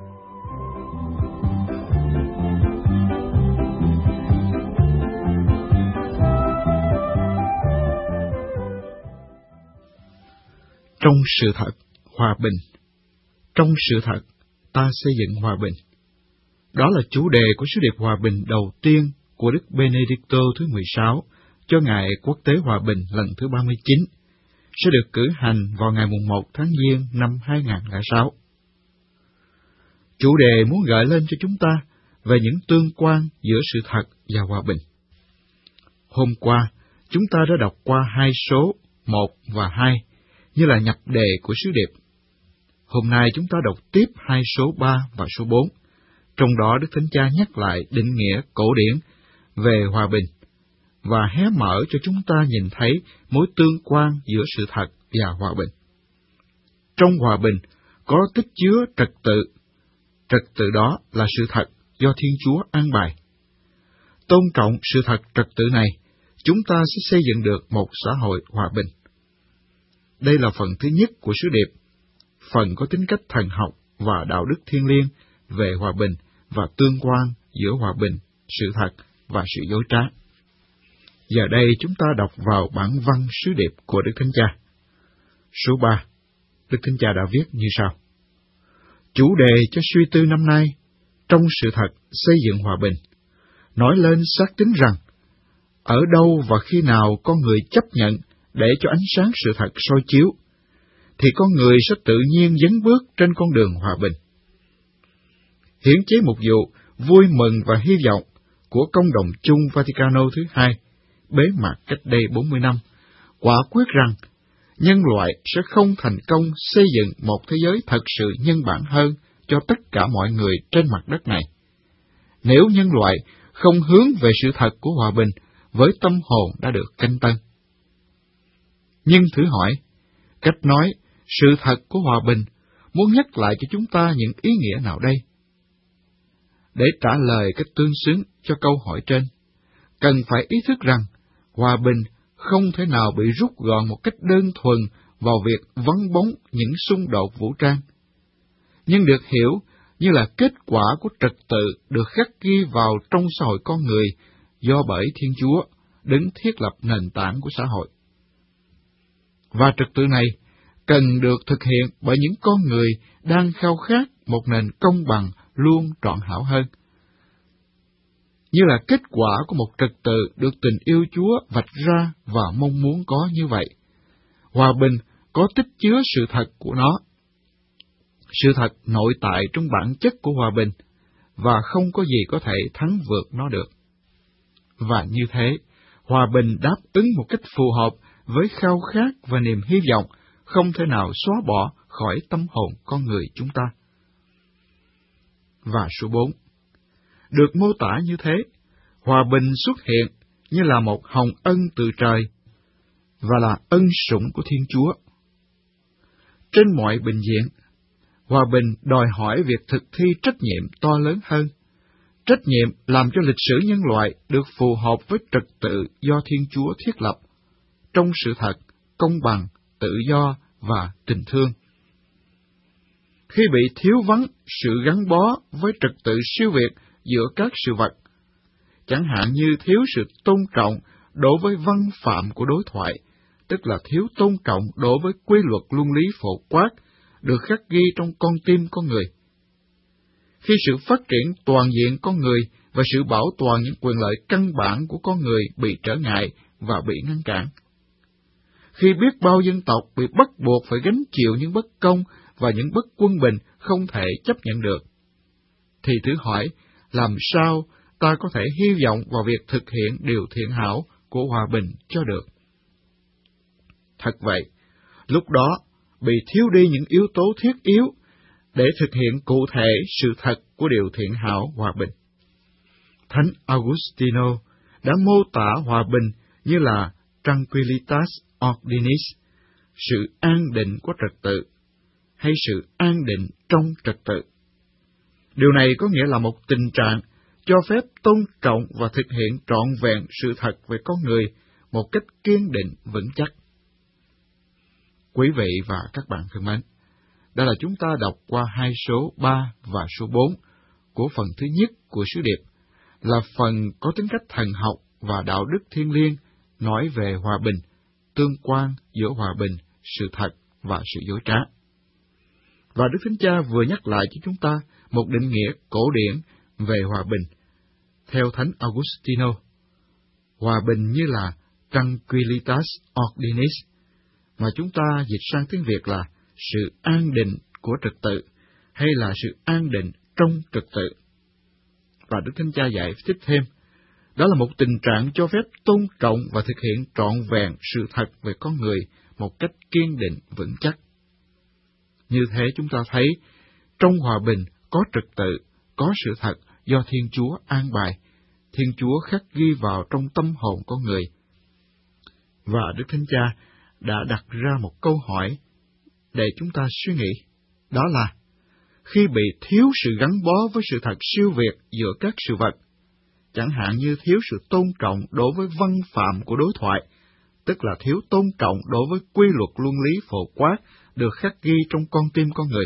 Trong sự thật, hòa bình. Trong sự thật, ta xây dựng hòa bình. Đó là chủ đề của sứ điệp hòa bình đầu tiên của Đức Benedicto thứ mười sáu cho Ngày Quốc tế Hòa bình lần thứ ba mươi chín, sẽ được cử hành vào ngày mùng một tháng Giêng năm hai nghìn không trăm lẻ sáu. Chủ đề muốn gợi lên cho chúng ta về những tương quan giữa sự thật và hòa bình. Hôm qua, chúng ta đã đọc qua hai số một và hai, như là nhập đề của sứ điệp. Hôm nay chúng ta đọc tiếp hai số ba và số bốn, trong đó Đức Thánh Cha nhắc lại định nghĩa cổ điển về hòa bình, và hé mở cho chúng ta nhìn thấy mối tương quan giữa sự thật và hòa bình. Trong hòa bình có tích chứa trật tự. Trật tự đó là sự thật do Thiên Chúa an bài. Tôn trọng sự thật trật tự này, chúng ta sẽ xây dựng được một xã hội hòa bình. Đây là phần thứ nhất của sứ điệp, phần có tính cách thần học và đạo đức thiêng liêng về hòa bình và tương quan giữa hòa bình, sự thật và sự dối trá. Giờ đây chúng ta đọc vào bản văn sứ điệp của Đức Thánh Cha. Số ba, Đức Thánh Cha đã viết như sau. Chủ đề cho suy tư năm nay, trong sự thật xây dựng hòa bình, nói lên xác tín rằng, ở đâu và khi nào con người chấp nhận để cho ánh sáng sự thật soi chiếu, thì con người sẽ tự nhiên dấn bước trên con đường hòa bình. Hiến chế mục vụ vui mừng và hy vọng của Công đồng chung Vaticano thứ hai, bế mạc cách đây bốn mươi năm, quả quyết rằng nhân loại sẽ không thành công xây dựng một thế giới thật sự nhân bản hơn cho tất cả mọi người trên mặt đất này, nếu nhân loại không hướng về sự thật của hòa bình với tâm hồn đã được canh tân. Nhưng thử hỏi, cách nói sự thật của hòa bình muốn nhắc lại cho chúng ta những ý nghĩa nào đây? Để trả lời cách tương xứng cho câu hỏi trên, cần phải ý thức rằng hòa bình không thể nào bị rút gọn một cách đơn thuần vào việc vắng bóng những xung đột vũ trang, nhưng được hiểu như là kết quả của trật tự được khắc ghi vào trong xã hội con người do bởi Thiên Chúa đứng thiết lập nền tảng của xã hội. Và trật tự này cần được thực hiện bởi những con người đang khao khát một nền công bằng luôn trọn hảo hơn, như là kết quả của một trật tự được tình yêu Chúa vạch ra và mong muốn có như vậy. Hòa bình có tích chứa sự thật của nó, sự thật nội tại trong bản chất của hòa bình, và không có gì có thể thắng vượt nó được. Và như thế, hòa bình đáp ứng một cách phù hợp với khao khát và niềm hy vọng không thể nào xóa bỏ khỏi tâm hồn con người chúng ta. Và số bốn, được mô tả như thế, hòa bình xuất hiện như là một hồng ân từ trời và là ân sủng của Thiên Chúa. Trên mọi bình diện, hòa bình đòi hỏi việc thực thi trách nhiệm to lớn hơn, trách nhiệm làm cho lịch sử nhân loại được phù hợp với trật tự do Thiên Chúa thiết lập, trong sự thật, công bằng, tự do và tình thương. Khi bị thiếu vắng sự gắn bó với trật tự siêu việt giữa các sự vật, chẳng hạn như thiếu sự tôn trọng đối với văn phạm của đối thoại, tức là thiếu tôn trọng đối với quy luật luân lý phổ quát được khắc ghi trong con tim con người. Khi sự phát triển toàn diện con người và sự bảo toàn những quyền lợi căn bản của con người bị trở ngại và bị ngăn cản. Khi biết bao dân tộc bị bắt buộc phải gánh chịu những bất công và những bất quân bình không thể chấp nhận được, thì thử hỏi, làm sao ta có thể hy vọng vào việc thực hiện điều thiện hảo của hòa bình cho được? Thật vậy, lúc đó bị thiếu đi những yếu tố thiết yếu để thực hiện cụ thể sự thật của điều thiện hảo hòa bình. Thánh Augustino đã mô tả hòa bình như là tranquillitas ordinis, sự an định của trật tự, hay sự an định trong trật tự. Điều này có nghĩa là một tình trạng cho phép tôn trọng và thực hiện trọn vẹn sự thật về con người một cách kiên định vững chắc. Quý vị và các bạn thân mến, đây là chúng ta đọc qua hai số ba và số bốn của phần thứ nhất của sứ điệp, là phần có tính cách thần học và đạo đức thiêng liêng, nói về hòa bình, tương quan giữa hòa bình, sự thật và sự dối trá. Và Đức Thánh Cha vừa nhắc lại cho chúng ta một định nghĩa cổ điển về hòa bình. Theo Thánh Augustino, hòa bình như là tranquillitas ordinis, mà chúng ta dịch sang tiếng Việt là sự an định của trật tự, hay là sự an định trong trật tự. Và Đức Thánh Cha giải thích thêm, đó là một tình trạng cho phép tôn trọng và thực hiện trọn vẹn sự thật về con người một cách kiên định vững chắc. Như thế chúng ta thấy, trong hòa bình có trật tự, có sự thật do Thiên Chúa an bài, Thiên Chúa khắc ghi vào trong tâm hồn con người. Và Đức Thánh Cha đã đặt ra một câu hỏi để chúng ta suy nghĩ, đó là, khi bị thiếu sự gắn bó với sự thật siêu việt giữa các sự vật, chẳng hạn như thiếu sự tôn trọng đối với văn phạm của đối thoại, tức là thiếu tôn trọng đối với quy luật luân lý phổ quát được khắc ghi trong con tim con người,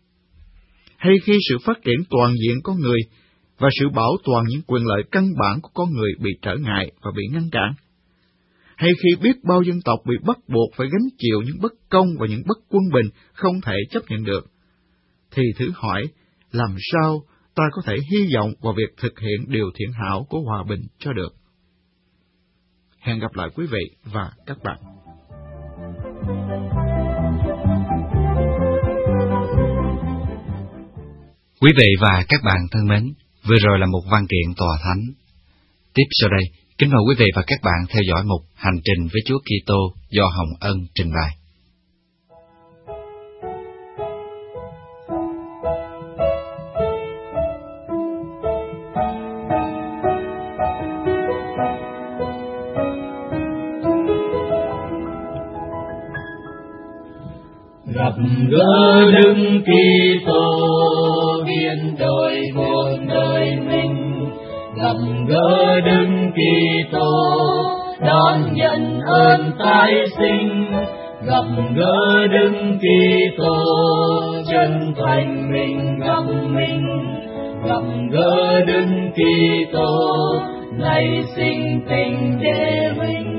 hay khi sự phát triển toàn diện con người và sự bảo toàn những quyền lợi căn bản của con người bị trở ngại và bị ngăn cản, hay khi biết bao dân tộc bị bắt buộc phải gánh chịu những bất công và những bất quân bình không thể chấp nhận được, thì thử hỏi, làm sao ta có thể hy vọng vào việc thực hiện điều thiện hảo của hòa bình cho được? Hẹn gặp lại quý vị và các bạn. Quý vị và các bạn thân mến, vừa rồi là một văn kiện tòa thánh. Tiếp sau đây, kính mời quý vị và các bạn theo dõi mục Hành trình với Chúa Kitô do Hồng Ân trình bày. Gặp gỡ Đức Kitô biến đổi cuộc đời mình, gặp gỡ Đức Kitô đón nhận ơn tái sinh, gặp gỡ Đức Kitô chân thành mình gặp mình, gặp gỡ Đức Kitô nảy sinh tình đệ mình.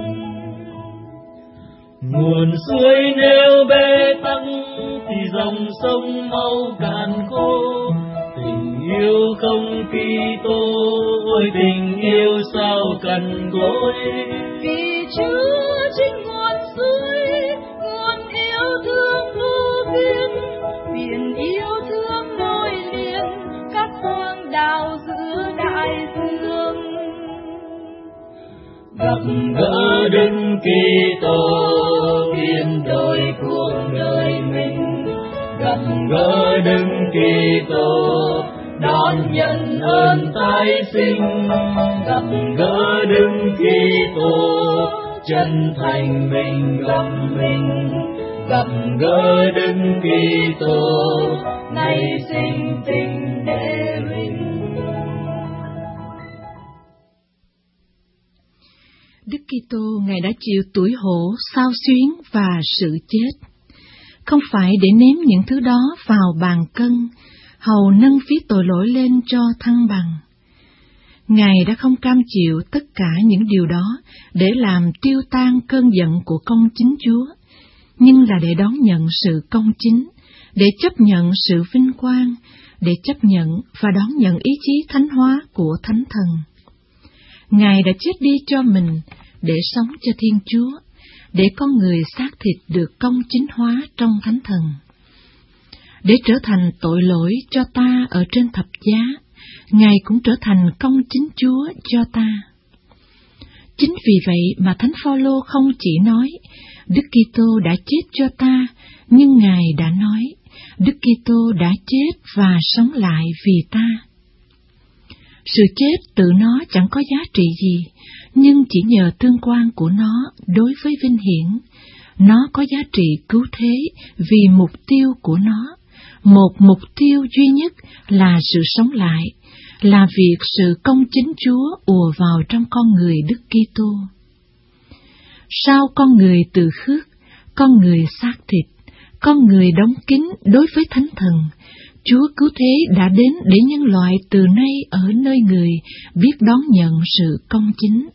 Nguồn suối nếu bế tắc thì dòng sông mau cạn khô, tình yêu không Kitô, ôi tình yêu sao cần gối. Vì Chúa chính nguồn suối, nguồn yêu thương vô biên, biển yêu thương nối liền các hoang đảo giữa đại dương. Gặp gỡ Đức Kitô biến đổi cuộc đời mình, gặp gỡ Đức Kitô đón nhận ơn tái sinh, gặp gỡ Đức Kitô chân thành mình gặp mình, gặp gỡ Đức Kitô nảy sinh tình đệ mình. Đức Kitô Ngài đã chịu tủi hổ, xao xuyến và sự chết, không phải để ném những thứ đó vào bàn cân, hầu nâng phí tội lỗi lên cho thăng bằng. Ngài đã không cam chịu tất cả những điều đó để làm tiêu tan cơn giận của công chính Chúa, nhưng là để đón nhận sự công chính, để chấp nhận sự vinh quang để chấp nhận và đón nhận ý chí thánh hóa của Thánh Thần. Ngài đã chết đi cho mình để sống cho Thiên Chúa, để con người xác thịt được công chính hóa trong Thánh Thần, để trở thành tội lỗi cho ta ở trên thập giá. Ngài cũng trở thành công chính Chúa cho ta. Chính vì vậy mà Thánh Phaolô không chỉ nói Đức Kitô đã chết cho ta, nhưng Ngài đã nói Đức Kitô đã chết và sống lại vì ta. Sự chết tự nó chẳng có giá trị gì, nhưng chỉ nhờ tương quan của nó đối với vinh hiển, nó có giá trị cứu thế vì mục tiêu của nó. Một mục tiêu duy nhất là sự sống lại, là việc sự công chính Chúa ùa vào trong con người Đức Kitô. Sau con người từ khước, con người xác thịt, con người đóng kín đối với Thánh Thần, Chúa cứu thế đã đến để nhân loại từ nay ở nơi người biết đón nhận sự công chính.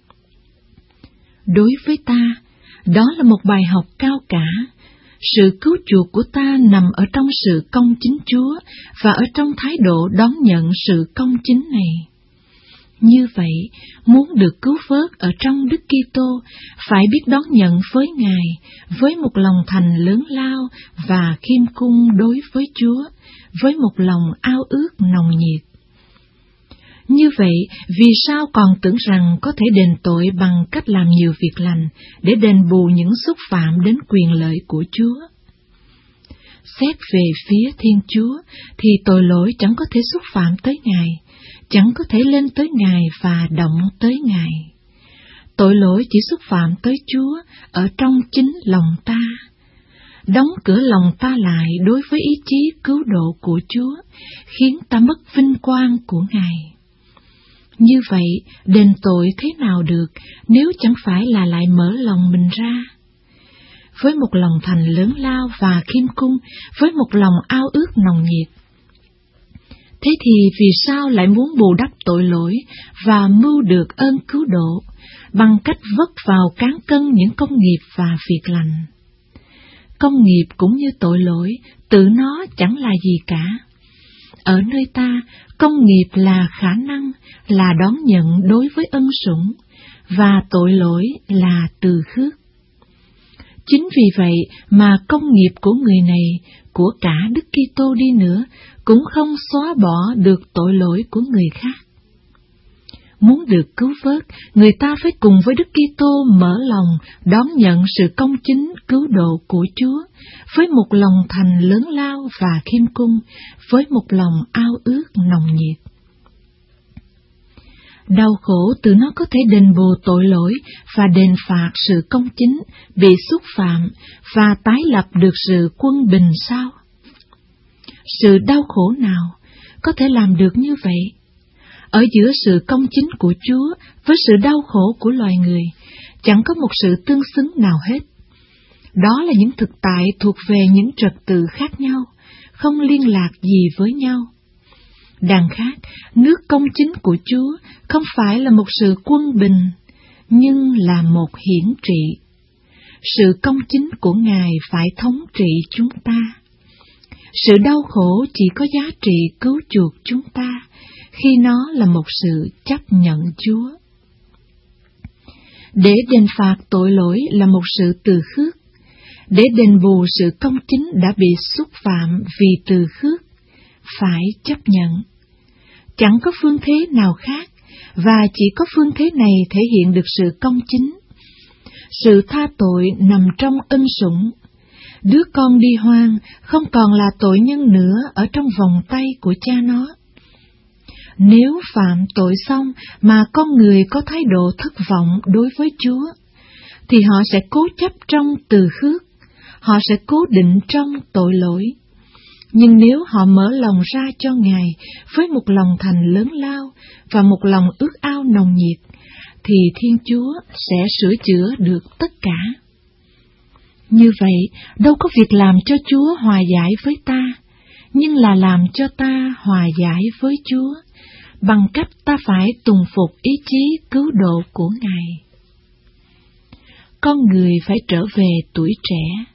Đối với ta, đó là một bài học cao cả. Sự cứu chuộc của ta nằm ở trong sự công chính Chúa và ở trong thái độ đón nhận sự công chính này. Như vậy, muốn được cứu vớt ở trong Đức Kitô, phải biết đón nhận với Ngài với một lòng thành lớn lao và khiêm cung đối với Chúa, với một lòng ao ước nồng nhiệt. Như vậy, vì sao còn tưởng rằng có thể đền tội bằng cách làm nhiều việc lành để đền bù những xúc phạm đến quyền lợi của Chúa? Xét về phía Thiên Chúa, thì tội lỗi chẳng có thể xúc phạm tới Ngài, chẳng có thể lên tới Ngài và động tới Ngài. Tội lỗi chỉ xúc phạm tới Chúa ở trong chính lòng ta, đóng cửa lòng ta lại đối với ý chí cứu độ của Chúa, khiến ta mất vinh quang của Ngài. Như vậy, đền tội thế nào được nếu chẳng phải là lại mở lòng mình ra? Với một lòng thành lớn lao và khiêm cung, với một lòng ao ước nồng nhiệt. Thế thì vì sao lại muốn bù đắp tội lỗi và mưu được ơn cứu độ bằng cách vấp vào cán cân những công nghiệp và việc lành? Công nghiệp cũng như tội lỗi, tự nó chẳng là gì cả. Ở nơi ta, công nghiệp là khả năng, là đón nhận đối với ân sủng, và tội lỗi là từ khước. Chính vì vậy mà công nghiệp của người này, của cả Đức Kitô đi nữa, cũng không xóa bỏ được tội lỗi của người khác. Muốn được cứu vớt, người ta phải cùng với Đức Kitô mở lòng đón nhận sự công chính cứu độ của Chúa, với một lòng thành lớn lao và khiêm cung, với một lòng ao ước nồng nhiệt. Đau khổ từ nó có thể đền bù tội lỗi và đền phạt sự công chính bị xúc phạm và tái lập được sự quân bình sao? Sự đau khổ nào có thể làm được như vậy? Ở giữa sự công chính của Chúa với sự đau khổ của loài người, chẳng có một sự tương xứng nào hết. Đó là những thực tại thuộc về những trật tự khác nhau, không liên lạc gì với nhau. Đằng khác, nước công chính của Chúa không phải là một sự quân bình, nhưng là một hiển trị. Sự công chính của Ngài phải thống trị chúng ta. Sự đau khổ chỉ có giá trị cứu chuộc chúng ta khi nó là một sự chấp nhận Chúa. Để đền phạt tội lỗi là một sự từ khước, để đền bù sự công chính đã bị xúc phạm vì từ khước, phải chấp nhận. Chẳng có phương thế nào khác, và chỉ có phương thế này thể hiện được sự công chính. Sự tha tội nằm trong ân sủng. Đứa con đi hoang không còn là tội nhân nữa ở trong vòng tay của cha nó. Nếu phạm tội xong mà con người có thái độ thất vọng đối với Chúa, thì họ sẽ cố chấp trong từ khước, họ sẽ cố định trong tội lỗi. Nhưng nếu họ mở lòng ra cho Ngài với một lòng thành lớn lao và một lòng ước ao nồng nhiệt, thì Thiên Chúa sẽ sửa chữa được tất cả. Như vậy, đâu có việc làm cho Chúa hòa giải với ta, nhưng là làm cho ta hòa giải với Chúa, bằng cách ta phải tùng phục ý chí cứu độ của Ngài. Con người phải trở về tuổi trẻ,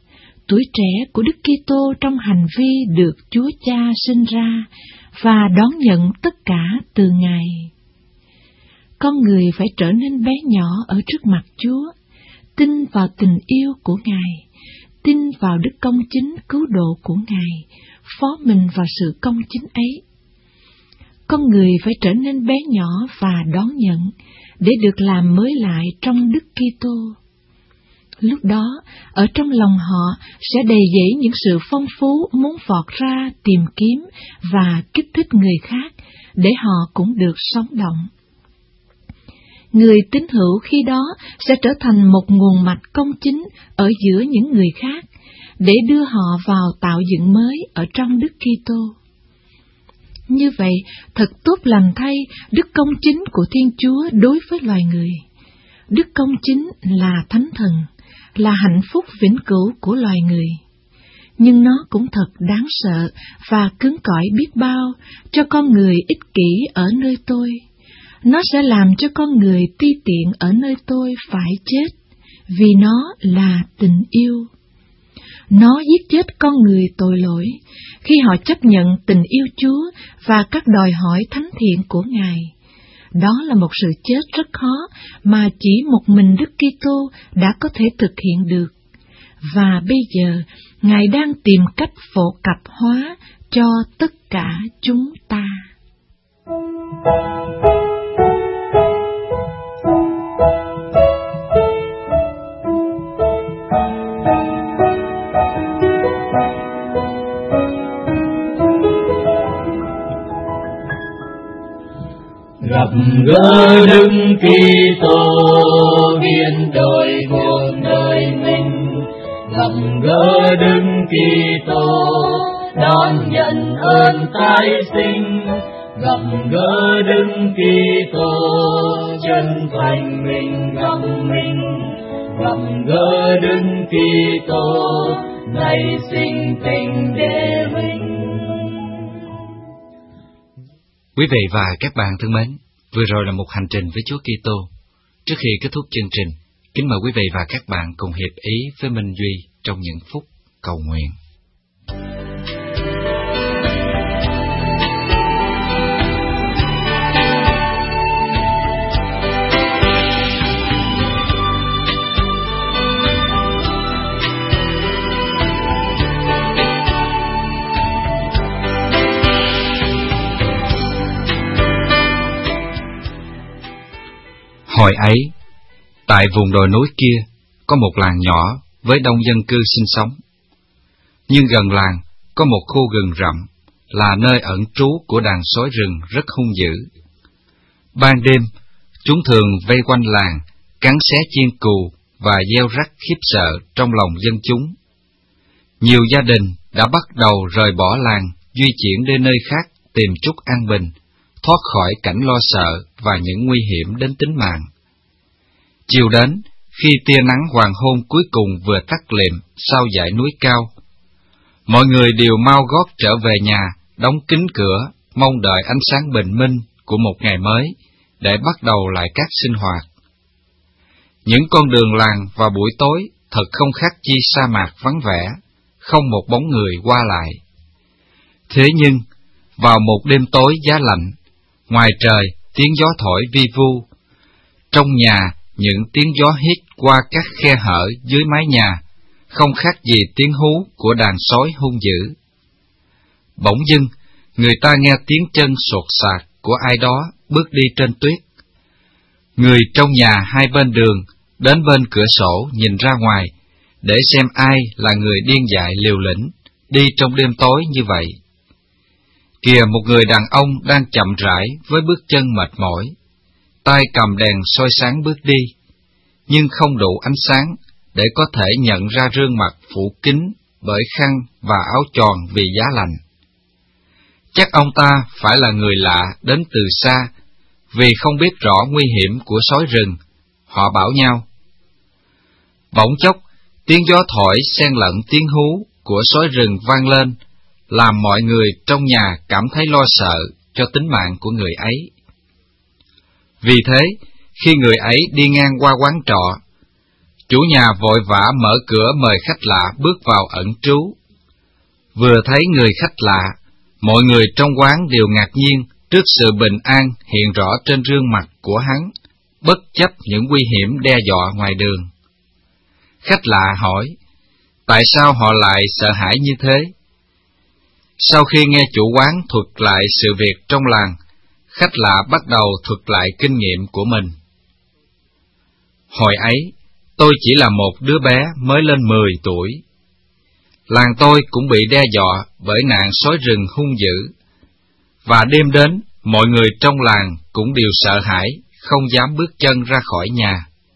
tuổi trẻ của Đức Kitô trong hành vi được Chúa Cha sinh ra và đón nhận tất cả từ Ngài. Con người phải trở nên bé nhỏ ở trước mặt Chúa, tin vào tình yêu của Ngài, tin vào đức công chính cứu độ của Ngài, phó mình vào sự công chính ấy. Con người phải trở nên bé nhỏ và đón nhận, để được làm mới lại trong Đức Kitô. Lúc đó, ở trong lòng họ sẽ đầy dẫy những sự phong phú muốn vọt ra tìm kiếm và kích thích người khác, để họ cũng được sống động. Người tín hữu khi đó sẽ trở thành một nguồn mạch công chính ở giữa những người khác, để đưa họ vào tạo dựng mới ở trong Đức Kitô. Như vậy, thật tốt lành thay đức công chính của Thiên Chúa đối với loài người. Đức công chính là thánh thần, là hạnh phúc vĩnh cửu của loài người. Nhưng nó cũng thật đáng sợ và cứng cỏi biết bao cho con người ích kỷ ở nơi tôi. Nó sẽ làm cho con người ti tiện ở nơi tôi phải chết, vì nó là tình yêu. Nó giết chết con người tội lỗi khi họ chấp nhận tình yêu Chúa và các đòi hỏi thánh thiện của Ngài. Đó là một sự chết rất khó mà chỉ một mình Đức Kitô đã có thể thực hiện được. Và bây giờ, Ngài đang tìm cách phổ cập hóa cho tất cả chúng ta. Gặp gỡ Đức Kitô biến đổi cuộc đời mình, gặp gỡ Đức Kitô đón nhận ơn tái sinh, gặp gỡ Đức Kitô chân thành mình gặp mình, gặp gỡ Đức Kitô nảy sinh tình để mình. Quý vị và các bạn thân mến, vừa rồi là một hành trình với Chúa Kitô. Trước khi kết thúc chương trình, kính mời quý vị và các bạn cùng hiệp ý với Minh Duy trong những phút cầu nguyện. Hồi ấy, tại vùng đồi núi kia, có một làng nhỏ với đông dân cư sinh sống. Nhưng gần làng có một khu rừng rậm, là nơi ẩn trú của đàn sói rừng rất hung dữ. Ban đêm, chúng thường vây quanh làng, cắn xé chiên cừu và gieo rắc khiếp sợ trong lòng dân chúng. Nhiều gia đình đã bắt đầu rời bỏ làng, di chuyển đến nơi khác tìm chút an bình, thoát khỏi cảnh lo sợ và những nguy hiểm đến tính mạng. Chiều đến, khi tia nắng hoàng hôn cuối cùng vừa tắt lịm sau dãy núi cao, mọi người đều mau gót trở về nhà, đóng kín cửa, mong đợi ánh sáng bình minh của một ngày mới để bắt đầu lại các sinh hoạt. Những con đường làng vào buổi tối thật không khác chi sa mạc vắng vẻ, không một bóng người qua lại. Thế nhưng, vào một đêm tối giá lạnh, ngoài trời tiếng gió thổi vi vu, trong nhà những tiếng gió hít qua các khe hở dưới mái nhà, không khác gì tiếng hú của đàn sói hung dữ. Bỗng dưng, người ta nghe tiếng chân sột soạt của ai đó bước đi trên tuyết. Người trong nhà hai bên đường đến bên cửa sổ nhìn ra ngoài, để xem ai là người điên dại liều lĩnh, đi trong đêm tối như vậy. Kìa, một người đàn ông đang chậm rãi với bước chân mệt mỏi, tay cầm đèn soi sáng bước đi, nhưng không đủ ánh sáng để có thể nhận ra gương mặt phủ kín bởi khăn và áo tròn vì giá lạnh. Chắc ông ta phải là người lạ đến từ xa, vì không biết rõ nguy hiểm của sói rừng, họ bảo nhau. Bỗng chốc, tiếng gió thổi xen lẫn tiếng hú của sói rừng vang lên, làm mọi người trong nhà cảm thấy lo sợ cho tính mạng của người ấy. Vì thế, khi người ấy đi ngang qua quán trọ, Chủ nhà vội vã mở cửa mời khách lạ bước vào ẩn trú. Vừa thấy người khách lạ, mọi người trong quán đều ngạc nhiên trước sự bình an hiện rõ trên gương mặt của hắn, bất chấp những nguy hiểm đe dọa ngoài đường. Khách lạ hỏi, tại sao họ lại sợ hãi như thế? Sau khi nghe chủ quán thuật lại sự việc trong làng, khách lạ bắt đầu thuật lại kinh nghiệm của mình. Hồi ấy, tôi chỉ là một đứa bé mới lên mười tuổi. Làng tôi cũng bị đe dọa bởi nạn sói rừng hung dữ, và đêm đến, mọi người trong làng cũng đều sợ hãi, không dám bước chân ra khỏi nhà.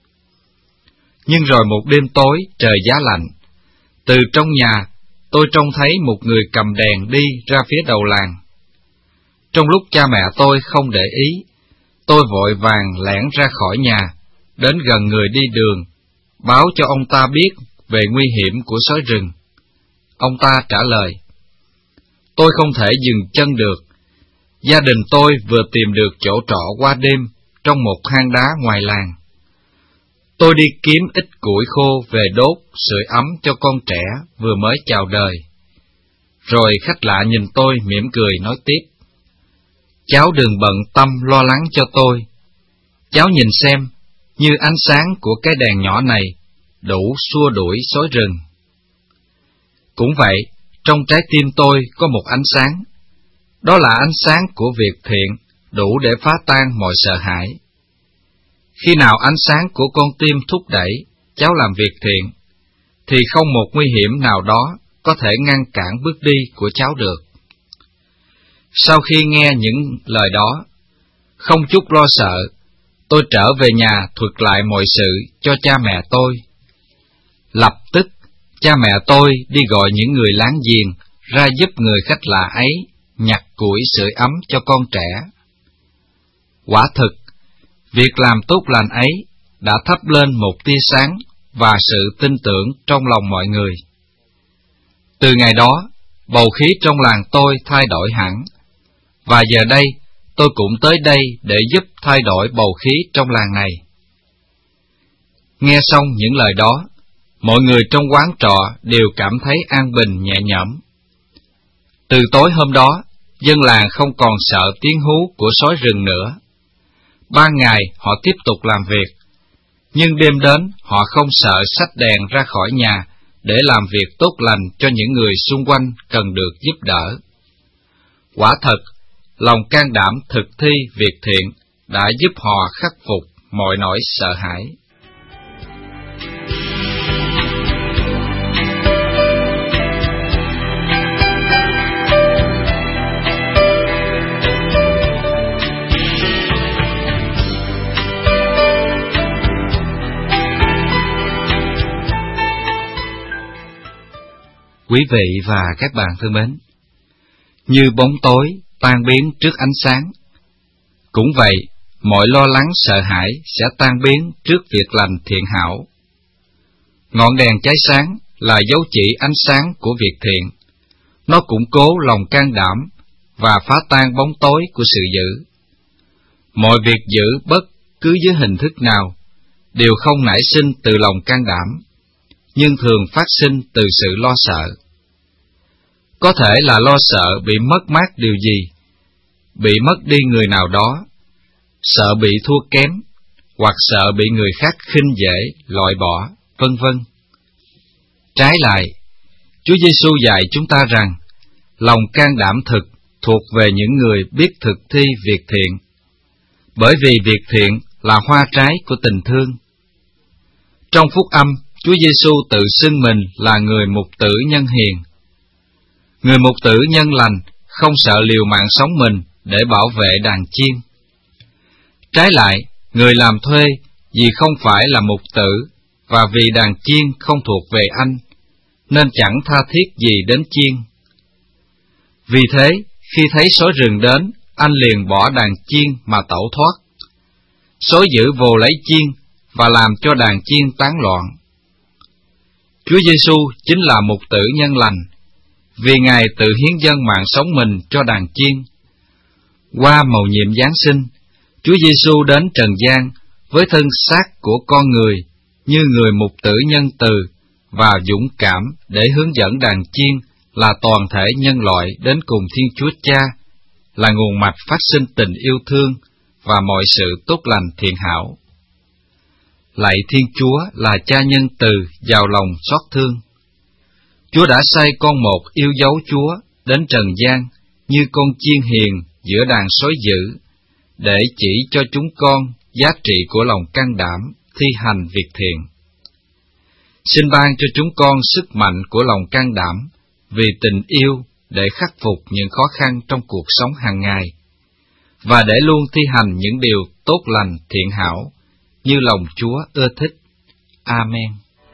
Nhưng rồi một đêm tối, trời giá lạnh, từ trong nhà, tôi trông thấy một người cầm đèn đi ra phía đầu làng. Trong lúc cha mẹ tôi không để ý, tôi vội vàng lẻn ra khỏi nhà, đến gần người đi đường, báo cho ông ta biết về nguy hiểm của sói rừng. Ông ta trả lời, tôi không thể dừng chân được. Gia đình tôi vừa tìm được chỗ trọ qua đêm trong một hang đá ngoài làng. Tôi đi kiếm ít củi khô về đốt sưởi ấm cho con trẻ vừa mới chào đời. Rồi khách lạ nhìn tôi mỉm cười nói tiếp, cháu đừng bận tâm lo lắng cho tôi. Cháu nhìn xem, như ánh sáng của cái đèn nhỏ này đủ xua đuổi sói rừng. Cũng vậy, trong trái tim tôi có một ánh sáng. Đó là ánh sáng của việc thiện, đủ để phá tan mọi sợ hãi. Khi nào ánh sáng của con tim thúc đẩy cháu làm việc thiện, thì không một nguy hiểm nào đó có thể ngăn cản bước đi của cháu được. Sau khi nghe những lời đó, không chút lo sợ, tôi trở về nhà thuật lại mọi sự cho cha mẹ tôi. Lập tức, cha mẹ tôi đi gọi những người láng giềng ra giúp người khách lạ ấy nhặt củi sưởi ấm cho con trẻ. Quả thực, việc làm tốt lành ấy đã thắp lên một tia sáng và sự tin tưởng trong lòng mọi người. Từ ngày đó, bầu khí trong làng tôi thay đổi hẳn, và giờ đây tôi cũng tới đây để giúp thay đổi bầu khí trong làng này. Nghe xong những lời đó, mọi người trong quán trọ đều cảm thấy an bình nhẹ nhõm. Từ tối hôm đó, dân làng không còn sợ tiếng hú của sói rừng nữa. Ban ngày họ tiếp tục làm việc, nhưng đêm đến họ không sợ xách đèn ra khỏi nhà để làm việc tốt lành cho những người xung quanh cần được giúp đỡ. Quả thật, lòng can đảm thực thi việc thiện đã giúp họ khắc phục mọi nỗi sợ hãi. Quý vị và các bạn thân mến, như bóng tối tan biến trước ánh sáng, cũng vậy, mọi lo lắng sợ hãi sẽ tan biến trước việc lành thiện hảo. Ngọn đèn cháy sáng là dấu chỉ ánh sáng của việc thiện. Nó củng cố lòng can đảm và phá tan bóng tối của sự dữ. Mọi việc dữ bất cứ dưới hình thức nào đều không nảy sinh từ lòng can đảm, nhưng thường phát sinh từ sự lo sợ. Có thể là lo sợ bị mất mát điều gì, bị mất đi người nào đó, sợ bị thua kém, hoặc sợ bị người khác khinh dễ, loại bỏ, vân vân. Trái lại, Chúa Giêsu dạy chúng ta rằng, lòng can đảm thực thuộc về những người biết thực thi việc thiện, bởi vì việc thiện là hoa trái của tình thương. Trong phúc âm, Chúa Giêsu tự xưng mình là người mục tử nhân hiền. Người mục tử nhân lành không sợ liều mạng sống mình để bảo vệ đàn chiên. Trái lại, người làm thuê vì không phải là mục tử và vì đàn chiên không thuộc về anh, nên chẳng tha thiết gì đến chiên. Vì thế, khi thấy sói rừng đến, anh liền bỏ đàn chiên mà tẩu thoát. Sói dữ vồ lấy chiên và làm cho đàn chiên tán loạn. Chúa Giêsu chính là mục tử nhân lành, vì Ngài tự hiến dâng mạng sống mình cho đàn chiên. Qua mầu nhiệm Giáng sinh, Chúa Giêsu đến trần gian với thân xác của con người như người mục tử nhân từ và dũng cảm để hướng dẫn đàn chiên là toàn thể nhân loại đến cùng Thiên Chúa Cha, là nguồn mạch phát sinh tình yêu thương và mọi sự tốt lành thiện hảo. Lạy Thiên Chúa là Cha nhân từ, giàu lòng xót thương. Chúa đã sai con một yêu dấu Chúa đến trần gian như con chiên hiền giữa đàn sói dữ, để chỉ cho chúng con giá trị của lòng can đảm thi hành việc thiện. Xin ban cho chúng con sức mạnh của lòng can đảm vì tình yêu để khắc phục những khó khăn trong cuộc sống hàng ngày, và để luôn thi hành những điều tốt lành thiện hảo như lòng Chúa ưa thích. Amen.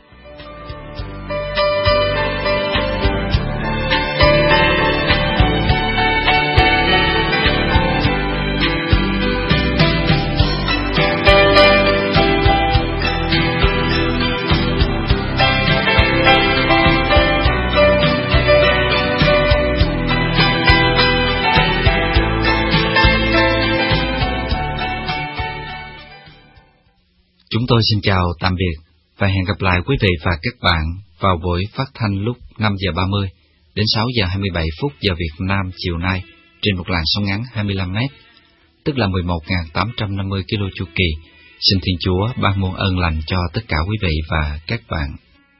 Chúng tôi xin chào tạm biệt và hẹn gặp lại quý vị và các bạn vào buổi phát thanh lúc năm giờ ba mươi đến sáu giờ hai mươi bảy phút giờ Việt Nam chiều nay trên một làn sóng ngắn hai mươi lăm mét, tức là mười một nghìn tám trăm năm mươi ki lô chu kỳ. Xin Thiên Chúa ban muôn ơn lành cho tất cả quý vị và các bạn.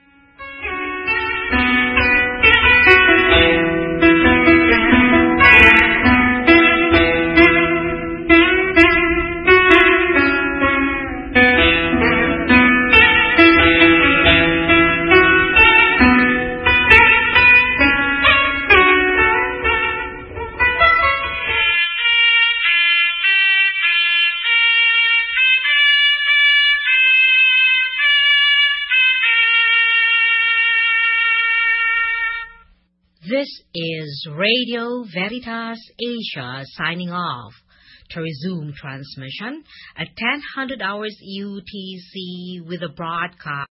This is Radio Veritas Asia signing off. To resume transmission at ten hundred hours U T C with a broadcast